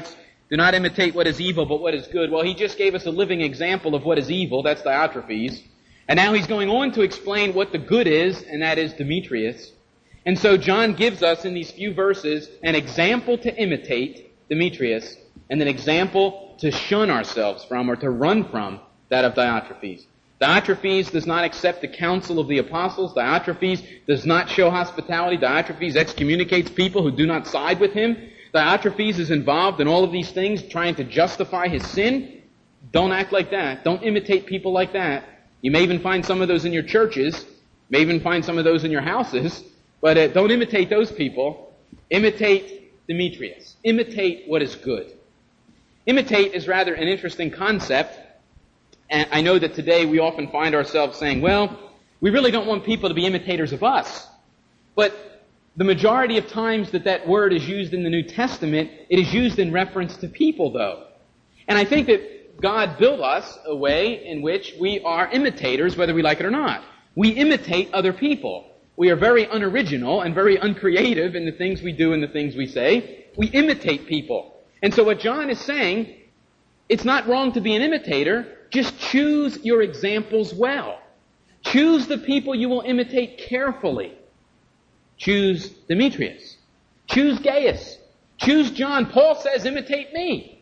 Do not imitate what is evil, but what is good. Well, he just gave us a living example of what is evil. That's Diotrephes. And now he's going on to explain what the good is, and that is Demetrius. And so John gives us in these few verses an example to imitate Demetrius, and an example to shun ourselves from or to run from, that of Diotrephes. Diotrephes does not accept the counsel of the apostles. Diotrephes does not show hospitality. Diotrephes excommunicates people who do not side with him. Diotrephes is involved in all of these things, trying to justify his sin. Don't act like that. Don't imitate people like that. You may even find some of those in your churches. You may even find some of those in your houses. But uh, don't imitate those people. Imitate Demetrius. Imitate what is good. Imitate is rather an interesting concept. And I know that today we often find ourselves saying, well, we really don't want people to be imitators of us. But the majority of times that that word is used in the New Testament, it is used in reference to people, though. And I think that God built us a way in which we are imitators, whether we like it or not. We imitate other people. We are very unoriginal and very uncreative in the things we do and the things we say. We imitate people. And so what John is saying, it's not wrong to be an imitator. Just choose your examples well. Choose the people you will imitate carefully. Choose Demetrius. Choose Gaius. Choose John. Paul says, imitate me.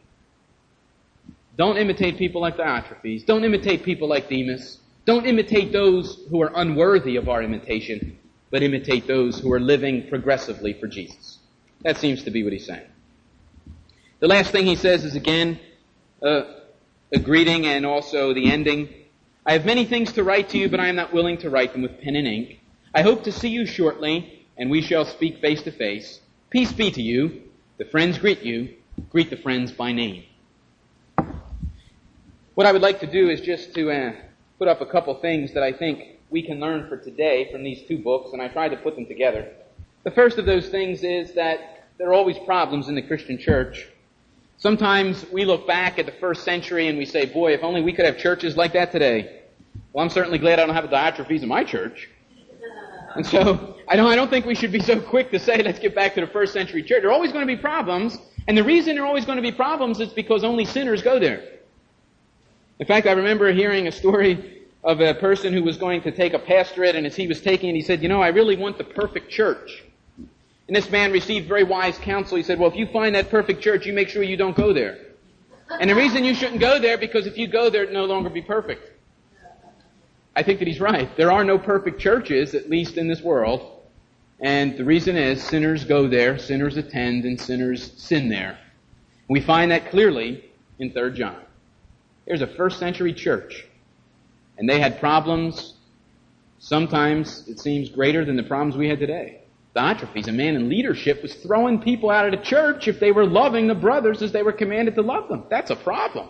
Don't imitate people like Diotrephes. Don't imitate people like Demas. Don't imitate those who are unworthy of our imitation, but imitate those who are living progressively for Jesus. That seems to be what he's saying. The last thing he says is, again, uh, a greeting and also the ending. I have many things to write to you, but I am not willing to write them with pen and ink. I hope to see you shortly, and we shall speak face to face. Peace be to you. The friends greet you. Greet the friends by name. What I would like to do is just to uh, put up a couple things that I think we can learn for today from these two books, and I tried to put them together. The first of those things is that there are always problems in the Christian church. Sometimes we look back at the first century and we say, boy, if only we could have churches like that today. Well, I'm certainly glad I don't have a Diotrephes in my church. And so I don't, I don't think we should be so quick to say, let's get back to the first century church. There are always going to be problems, and the reason there are always going to be problems is because only sinners go there. In fact, I remember hearing a story of a person who was going to take a pastorate, and as he was taking it, he said, you know, I really want the perfect church. And this man received very wise counsel. He said, well, if you find that perfect church, you make sure you don't go there. And the reason you shouldn't go there, because if you go there, it'll no longer be perfect. I think that he's right. There are no perfect churches, at least in this world. And the reason is sinners go there, sinners attend, and sinners sin there. We find that clearly in Third John. There's a first century church, and they had problems, sometimes it seems greater than the problems we had today. Diotrephes, a man in leadership, was throwing people out of the church if they were loving the brothers as they were commanded to love them. That's a problem.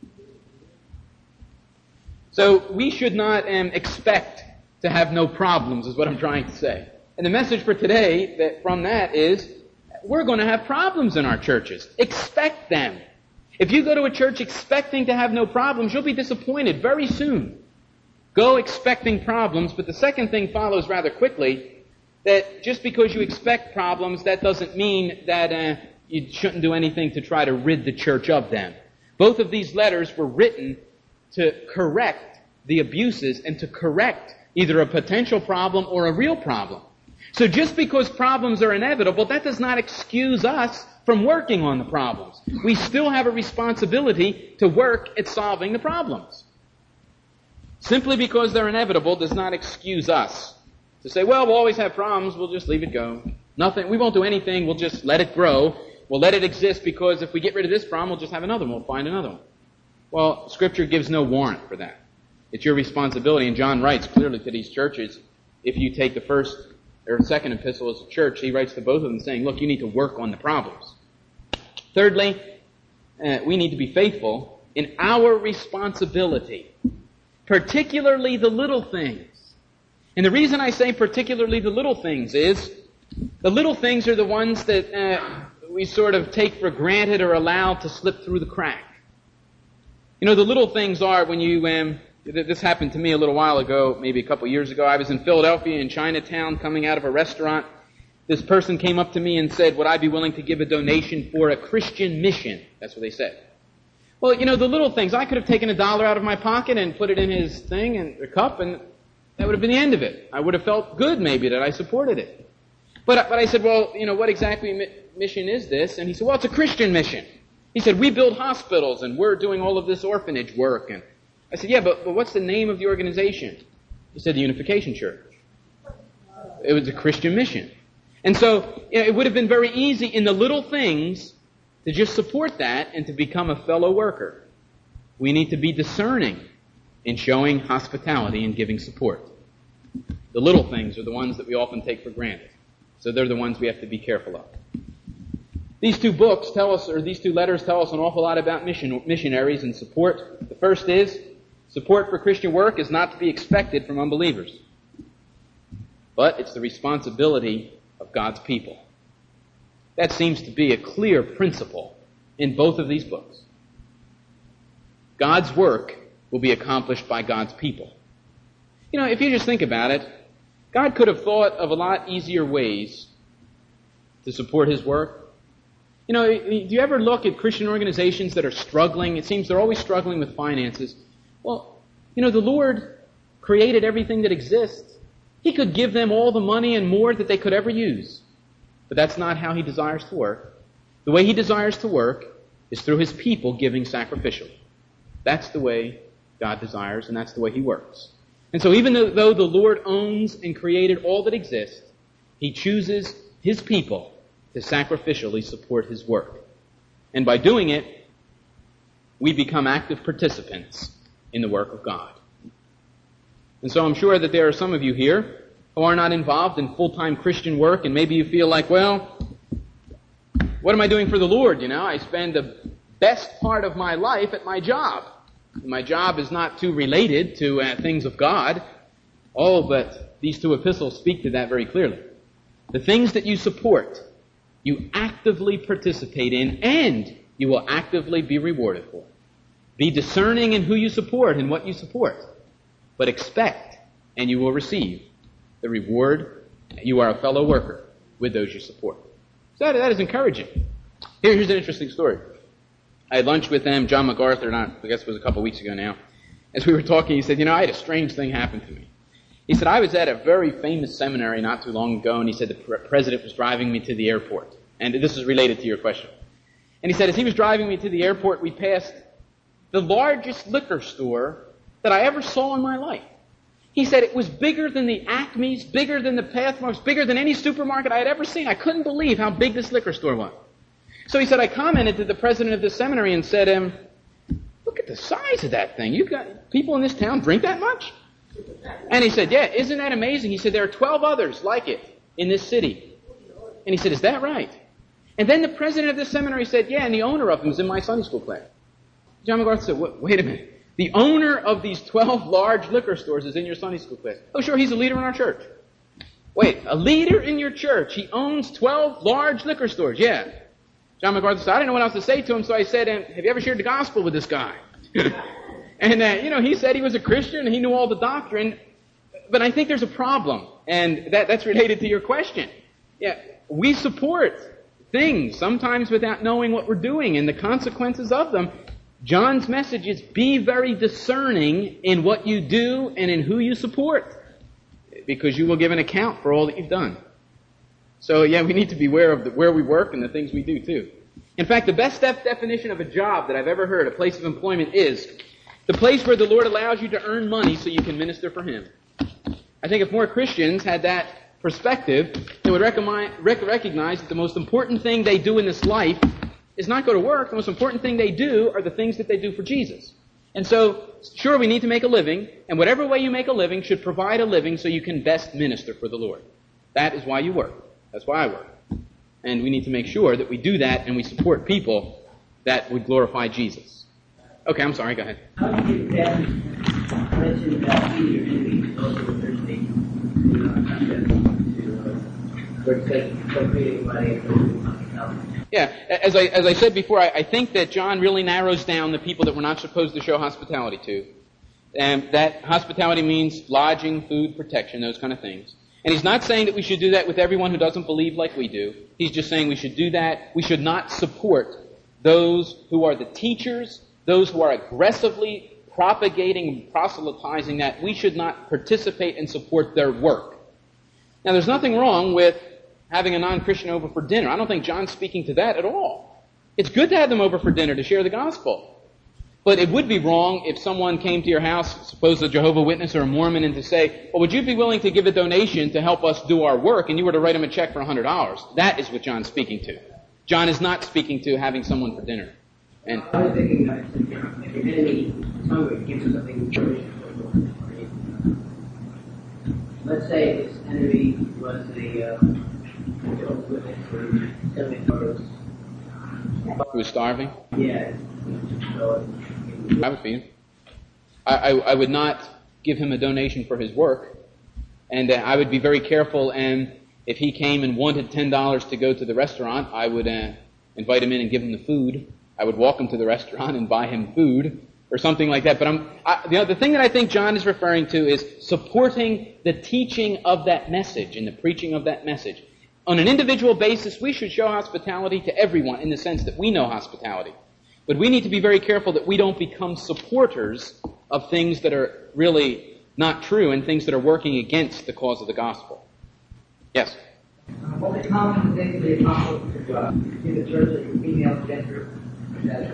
So we should not um, expect to have no problems, is what I'm trying to say. And the message for today that from that is, we're going to have problems in our churches. Expect them. If you go to a church expecting to have no problems, you'll be disappointed very soon. Go expecting problems, but the second thing follows rather quickly, that just because you expect problems, that doesn't mean that uh, you shouldn't do anything to try to rid the church of them. Both of these letters were written to correct the abuses and to correct either a potential problem or a real problem. So just because problems are inevitable, that does not excuse us from working on the problems. We still have a responsibility to work at solving the problems. Simply because they're inevitable does not excuse us to say, well, we'll always have problems, we'll just leave it go. Nothing, we won't do anything, we'll just let it grow. We'll let it exist because if we get rid of this problem, we'll just have another one, we'll find another one. Well, Scripture gives no warrant for that. It's your responsibility, and John writes clearly to these churches, if you take the first or second epistle as a church, he writes to both of them saying, look, you need to work on the problems. Thirdly, uh, we need to be faithful in our responsibility, particularly the little things. And the reason I say particularly the little things is, the little things are the ones that uh, we sort of take for granted or allow to slip through the crack. You know, the little things are when you, um, this happened to me a little while ago, maybe a couple years ago. I was in Philadelphia in Chinatown coming out of a restaurant, this person came up to me and said, would I be willing to give a donation for a Christian mission? That's what they said. Well, you know, the little things. I could have taken a dollar out of my pocket and put it in his thing and a cup, and that would have been the end of it. I would have felt good, maybe, that I supported it. But, but I said, well, you know, what exactly mi- mission is this? And he said, well, it's a Christian mission. He said, we build hospitals, and we're doing all of this orphanage work. And I said, yeah, but, but what's the name of the organization? He said, the Unification Church. It was a Christian mission. And so, you know, it would have been very easy in the little things to just support that and to become a fellow worker. We need to be discerning in showing hospitality and giving support. The little things are the ones that we often take for granted. So they're the ones we have to be careful of. These two books tell us, or these two letters tell us an awful lot about mission, missionaries and support. The first is, support for Christian work is not to be expected from unbelievers. But it's the responsibility of God's people. That seems to be a clear principle in both of these books. God's work will be accomplished by God's people. You know, if you just think about it, God could have thought of a lot easier ways to support His work. You know, do you ever look at Christian organizations that are struggling? It seems they're always struggling with finances. Well, you know, the Lord created everything that exists. He could give them all the money and more that they could ever use. But that's not how He desires to work. The way He desires to work is through His people giving sacrificially. That's the way God desires, and that's the way He works. And so even though the Lord owns and created all that exists, He chooses His people to sacrificially support His work. And by doing it, we become active participants in the work of God. And so I'm sure that there are some of you here who are not involved in full-time Christian work, and maybe you feel like, well, what am I doing for the Lord? You know, I spend the best part of my life at my job. My job is not too related to uh, things of God. Oh, but these two epistles speak to that very clearly. The things that you support, you actively participate in, and you will actively be rewarded for. Be discerning in who you support and what you support. But expect, and you will receive the reward. You are a fellow worker with those you support. So that, that is encouraging. Here, here's an interesting story. I had lunch with them, John MacArthur, not, I guess it was a couple of weeks ago now. As we were talking, he said, you know, I had a strange thing happen to me. He said, I was at a very famous seminary not too long ago, and he said the pre- president was driving me to the airport. And this is related to your question. And he said, as he was driving me to the airport, we passed the largest liquor store that I ever saw in my life. He said it was bigger than the Acme's, bigger than the Pathmarks, bigger than any supermarket I had ever seen. I couldn't believe how big this liquor store was. So he said, I commented to the president of the seminary and said, um, look at the size of that thing. You've got people in this town drink that much? And he said, yeah, isn't that amazing? He said, there are twelve others like it in this city. And he said, is that right? And then the president of the seminary said, yeah, and the owner of them is in my Sunday school class. John MacArthur said, wait, wait a minute. The owner of these twelve large liquor stores is in your Sunday school class. Oh, sure, he's a leader in our church. Wait, a leader in your church. He owns twelve large liquor stores. Yeah. John MacArthur said, I didn't know what else to say to him, so I said, have you ever shared the gospel with this guy? and, uh, you know, he said he was a Christian and he knew all the doctrine. But I think there's a problem, and that, that's related to your question. Yeah, we support things, sometimes without knowing what we're doing and the consequences of them. John's message is be very discerning in what you do and in who you support, because you will give an account for all that you've done. So, yeah, we need to be aware of the, where we work and the things we do, too. In fact, the best def- definition of a job that I've ever heard, a place of employment, is the place where the Lord allows you to earn money so you can minister for Him. I think if more Christians had that perspective, they would rec- recognize that the most important thing they do in this life is not go to work. The most important thing they do are the things that they do for Jesus. And so, sure, we need to make a living, and whatever way you make a living should provide a living so you can best minister for the Lord. That is why you work. That's why I work. And we need to make sure that we do that and we support people that would glorify Jesus. Okay, I'm sorry, go ahead. How do you get that mention about Peter in the social Thursday? You know, to creating money and Yeah, as I as I said before, I, I think that John really narrows down the people that we're not supposed to show hospitality to. And that hospitality means lodging, food, protection, those kind of things. And he's not saying that we should do that with everyone who doesn't believe like we do. He's just saying we should do that. We should not support those who are the teachers, those who are aggressively propagating and proselytizing that. We should not participate and support their work. Now, there's nothing wrong with having a non-Christian over for dinner. I don't think John's speaking to that at all. It's good to have them over for dinner to share the gospel. But it would be wrong if someone came to your house, suppose a Jehovah's Witness or a Mormon, and to say, well, would you be willing to give a donation to help us do our work? And you were to write them a check for one hundred dollars. That is what John's speaking to. John is not speaking to having someone for dinner. And I was thinking that if an enemy, someone would give something to let's say this enemy was a uh, Jehovah's Witness or seven photos. who was starving? Yeah. So, I would be. I, I, I would not give him a donation for his work, and uh, I would be very careful. And if he came and wanted ten dollars to go to the restaurant, I would uh, invite him in and give him the food. I would walk him to the restaurant and buy him food or something like that. But I'm, I, you know, the thing that I think John is referring to is supporting the teaching of that message and the preaching of that message. On an individual basis, we should show hospitality to everyone in the sense that we know hospitality. But we need to be very careful that we don't become supporters of things that are really not true and things that are working against the cause of the gospel. Yes? Uh, what the common thing the apostles to uh, in the church is female gender? That's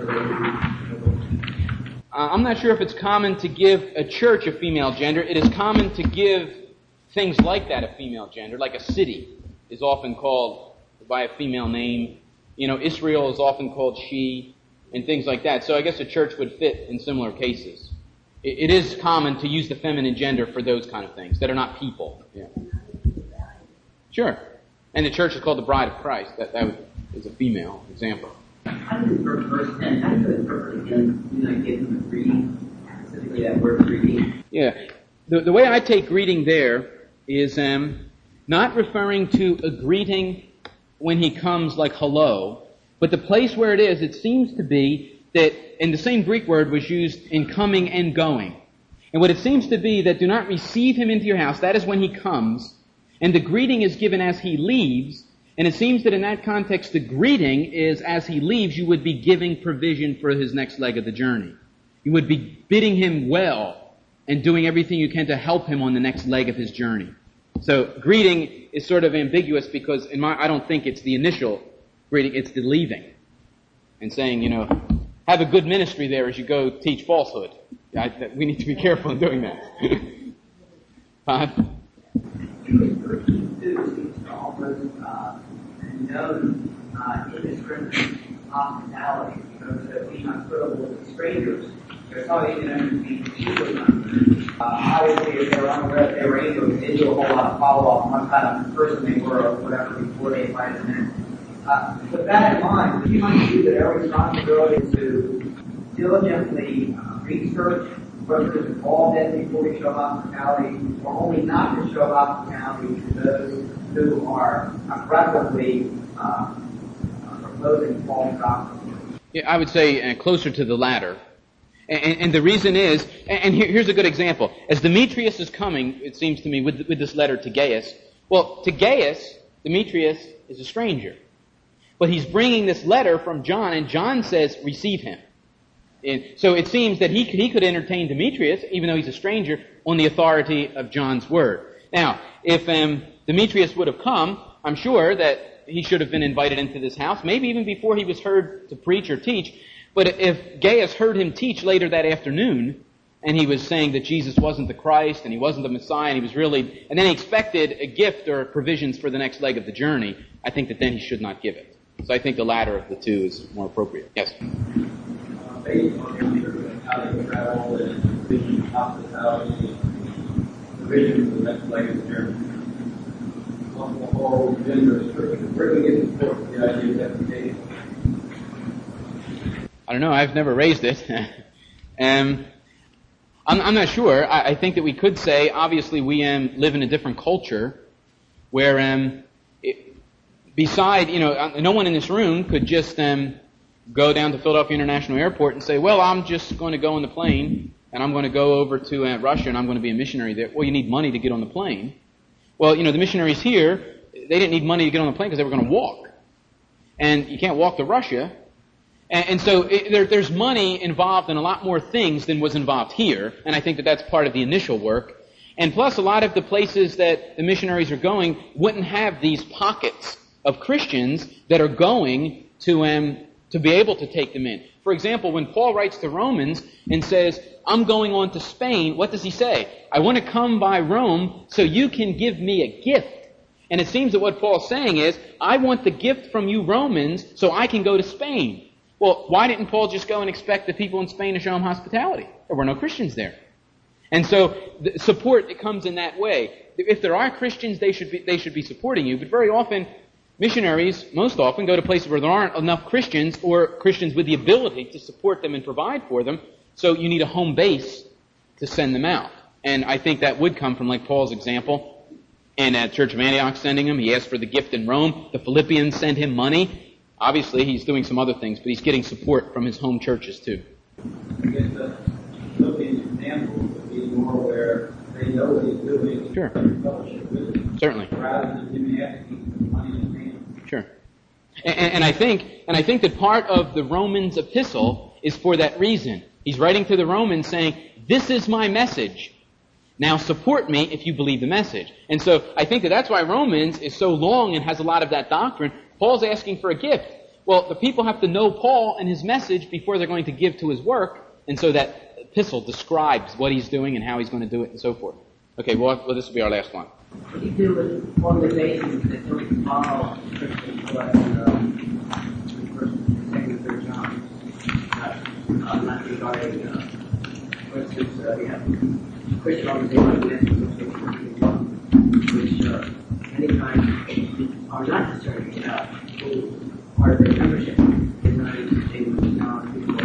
uh, I'm not sure if it's common to give a church a female gender. It is common to give things like that a female gender, like a city is often called by a female name. You know, Israel is often called she, and things like that. So I guess a church would fit in similar cases. It, it is common to use the feminine gender for those kind of things that are not people. Yeah. Sure. And the church is called the Bride of Christ. That, that is a female example. how do you interpret verse ten? How do you interpret again, you know, give them a greeting, specifically that word greeting? Yeah. The, the way I take greeting there is um, not referring to a greeting when he comes like hello, but the place where it is, it seems to be that, and the same Greek word was used in coming and going. And what it seems to be that do not receive him into your house, that is when he comes, and the greeting is given as he leaves, and it seems that in that context the greeting is as he leaves you would be giving provision for his next leg of the journey. You would be bidding him well and doing everything you can to help him on the next leg of his journey. So greeting is sort of ambiguous because in my, I don't think it's the initial greeting, it's the leaving. And saying, you know, have a good ministry there as you go teach falsehood. I, we need to be careful in doing that. uh, Verse two seems to almost uh, known uh, indiscriminate hospitality, because uh, being hospitable to strangers. There's probably going to be people. Uh, obviously, if they were unaware that they were angels, they did do a whole lot of follow-up on what kind of person they were or whatever before they invited them in. Uh, with that in mind, you might see that our responsibility is to diligently uh, research whether it's involved in before we show hospitality, or only not to show hospitality to those who are aggressively uh, uh, proposing false gospel. yeah, I would say uh, closer to the latter. And, and the reason is, and here, here's a good example. As Demetrius is coming, it seems to me, with, with this letter to Gaius, well, to Gaius, Demetrius is a stranger. But he's bringing this letter from John, and John says, receive him. And so it seems that he could, he could entertain Demetrius, even though he's a stranger, on the authority of John's word. Now, if um, Demetrius would have come, I'm sure that he should have been invited into this house, maybe even before he was heard to preach or teach. But if Gaius heard him teach later that afternoon, and he was saying that Jesus wasn't the Christ, and he wasn't the Messiah, and he was really, and then he expected a gift or provisions for the next leg of the journey, I think that then he should not give it. So I think the latter of the two is more appropriate. Yes? Uh, based on your how they travel and vision, hospitality, the vision for the next leg of the journey. On the whole, gender restriction, where do we get the support for the idea of deputation? I don't know. I've never raised it. um, I'm, I'm not sure. I, I think that we could say, obviously, we um, live in a different culture where, um, it, beside, you know, no one in this room could just um, go down to Philadelphia International Airport and say, well, I'm just going to go on the plane and I'm going to go over to uh, Russia and I'm going to be a missionary there. Well, you need money to get on the plane. Well, you know, the missionaries here, they didn't need money to get on the plane because they were going to walk. And you can't walk to Russia. And, and so it, there, there's money involved in a lot more things than was involved here. And I think that that's part of the initial work. And plus, a lot of the places that the missionaries are going wouldn't have these pockets of Christians that are going to um, to be able to take them in. For example, when Paul writes to Romans and says, I'm going on to Spain, what does he say? I want to come by Rome so you can give me a gift. And it seems that what Paul's saying is, I want the gift from you Romans so I can go to Spain. Well, why didn't Paul just go and expect the people in Spain to show him hospitality? There were no Christians there. And so the support, it comes in that way. If there are Christians, they should be, they should be supporting you. But very often, missionaries, most often, go to places where there aren't enough Christians or Christians with the ability to support them and provide for them. So you need a home base to send them out. And I think that would come from like Paul's example. And at Church of Antioch sending him, he asked for the gift in Rome. The Philippians send him money. Obviously, he's doing some other things, but he's getting support from his home churches too. I guess the Philippians example would be more where they know what he's doing. Sure. Fellowship with him. Certainly. Rather than him asking for money in his hand. Sure. And, and I think, and I think that part of the Romans epistle is for that reason. He's writing to the Romans saying, this is my message. Now support me if you believe the message. And so I think that that's why Romans is so long and has a lot of that doctrine. Paul's asking for a gift. Well, the people have to know Paul and his message before they're going to give to his work. And so that epistle describes what he's doing and how he's going to do it and so forth. Okay, well, well this will be our last one. What do you do with organizations that don't follow Christian blood and um, first, second, and third John? Uh, uh, not regarding, uh, for instance, uh, we have Christian organizations which uh, many times are not discerning uh, who part of their membership is not interested in knowledge people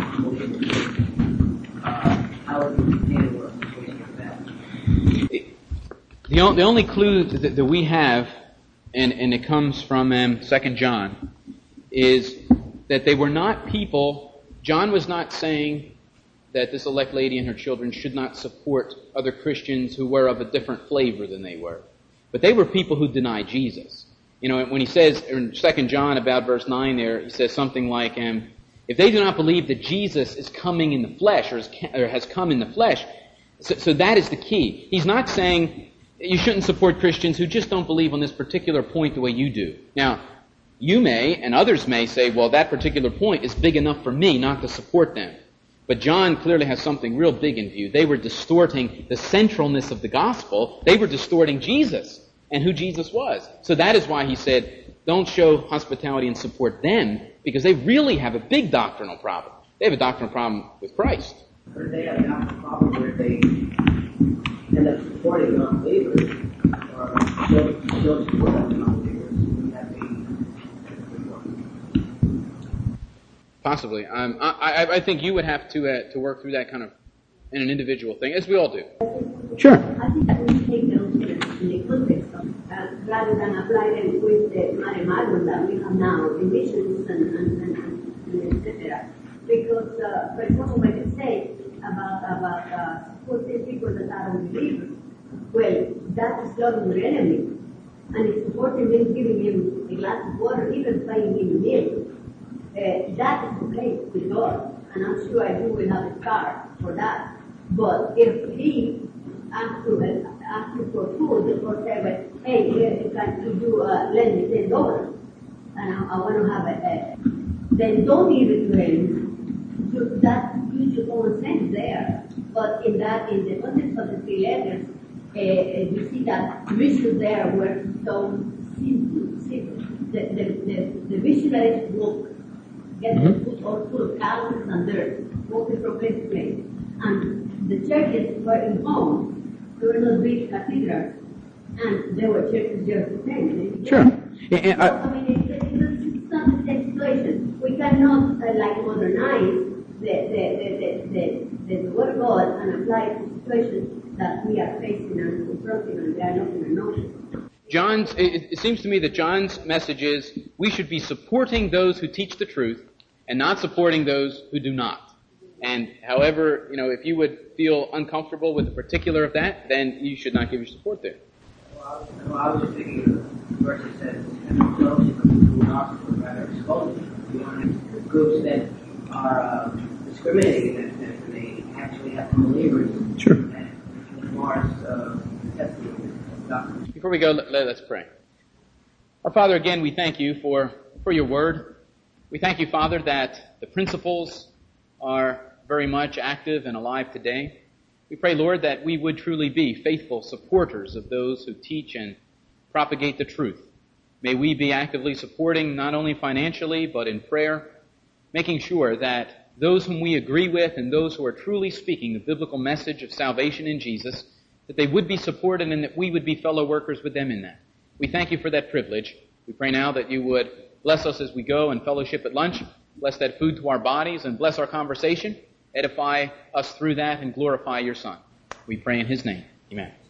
believe. Uh, how do you handle a situation like that? The, o- the only clue that, that we have, and, and it comes from um, Second John, is that they were not people. John was not saying that this elect lady and her children should not support other Christians who were of a different flavor than they were. But they were people who denied Jesus. You know, when he says in Second John about verse nine there, he says something like, um, if they do not believe that Jesus is coming in the flesh or, is, or has come in the flesh, so, so that is the key. He's not saying you shouldn't support Christians who just don't believe on this particular point the way you do. Now, you may, and others may say, well, that particular point is big enough for me not to support them. But John clearly has something real big in view. They were distorting the centralness of the gospel. They were distorting Jesus and who Jesus was. So that is why he said, don't show hospitality and support them, because they really have a big doctrinal problem. They have a doctrinal problem with Christ. Or they have a problem where they end up supporting non-believers or don't, don't support non-believers. Wouldn't that be? Possibly. Um, I, I, I think you would have to uh, to work through that kind of in an individual thing, as we all do. Sure. I think that we take those in the context of, uh, rather than apply them with the mare magnum that we have now, in missions and, and, and, and et cetera. Because, uh, for example, when you say about, about uh, supporting people that are unbelievers, well, that is loving your enemy. And it's supporting them, giving him a glass of water, even paying him a meal. Uh, that is okay with God, and I'm sure I will have a scar for that. But if he asks you, uh, asks you for food, or say, well, hey, can you uh, lend me ten dollars, and I, I want to have a, a, then don't give it to him. So that use your common sense there. But in that, in the context of the three letters, uh, you see that the issues there were so simple. simple. The, the, the, the missionaries walk. Get the food all full of calories and dirt, walking from place to place. And the churches were in homes. They were not big cathedrals. And there were churches just the same. Sure. Yeah, yeah, I, I mean, it's, it's not the same situation. We cannot, uh, like, modernize the, the, the, the, the, the word of God and apply it to situations that we are facing and confronting and we are not in a notion. John's, it, it seems to me that John's message is we should be supporting those who teach the truth and not supporting those who do not. And however, you know, if you would feel uncomfortable with a particular of that, then you should not give your support there. Well, Well, I was just thinking of the verse that says, and fellowship of the true gospel, rather exposing. We don't have groups that are uh, discriminating against them, and they actually have believers. Sure. And as far as uh, testimony of doctrine. Before we go, let, let's pray. Our Father, again, we thank you for, for your word. We thank you, Father, that the principles are very much active and alive today. We pray, Lord, that we would truly be faithful supporters of those who teach and propagate the truth. May we be actively supporting not only financially, but in prayer, making sure that those whom we agree with and those who are truly speaking the biblical message of salvation in Jesus, that they would be supported and that we would be fellow workers with them in that. We thank you for that privilege. We pray now that you would bless us as we go and fellowship at lunch, bless that food to our bodies, and bless our conversation. Edify us through that and glorify your Son. We pray in his name. Amen.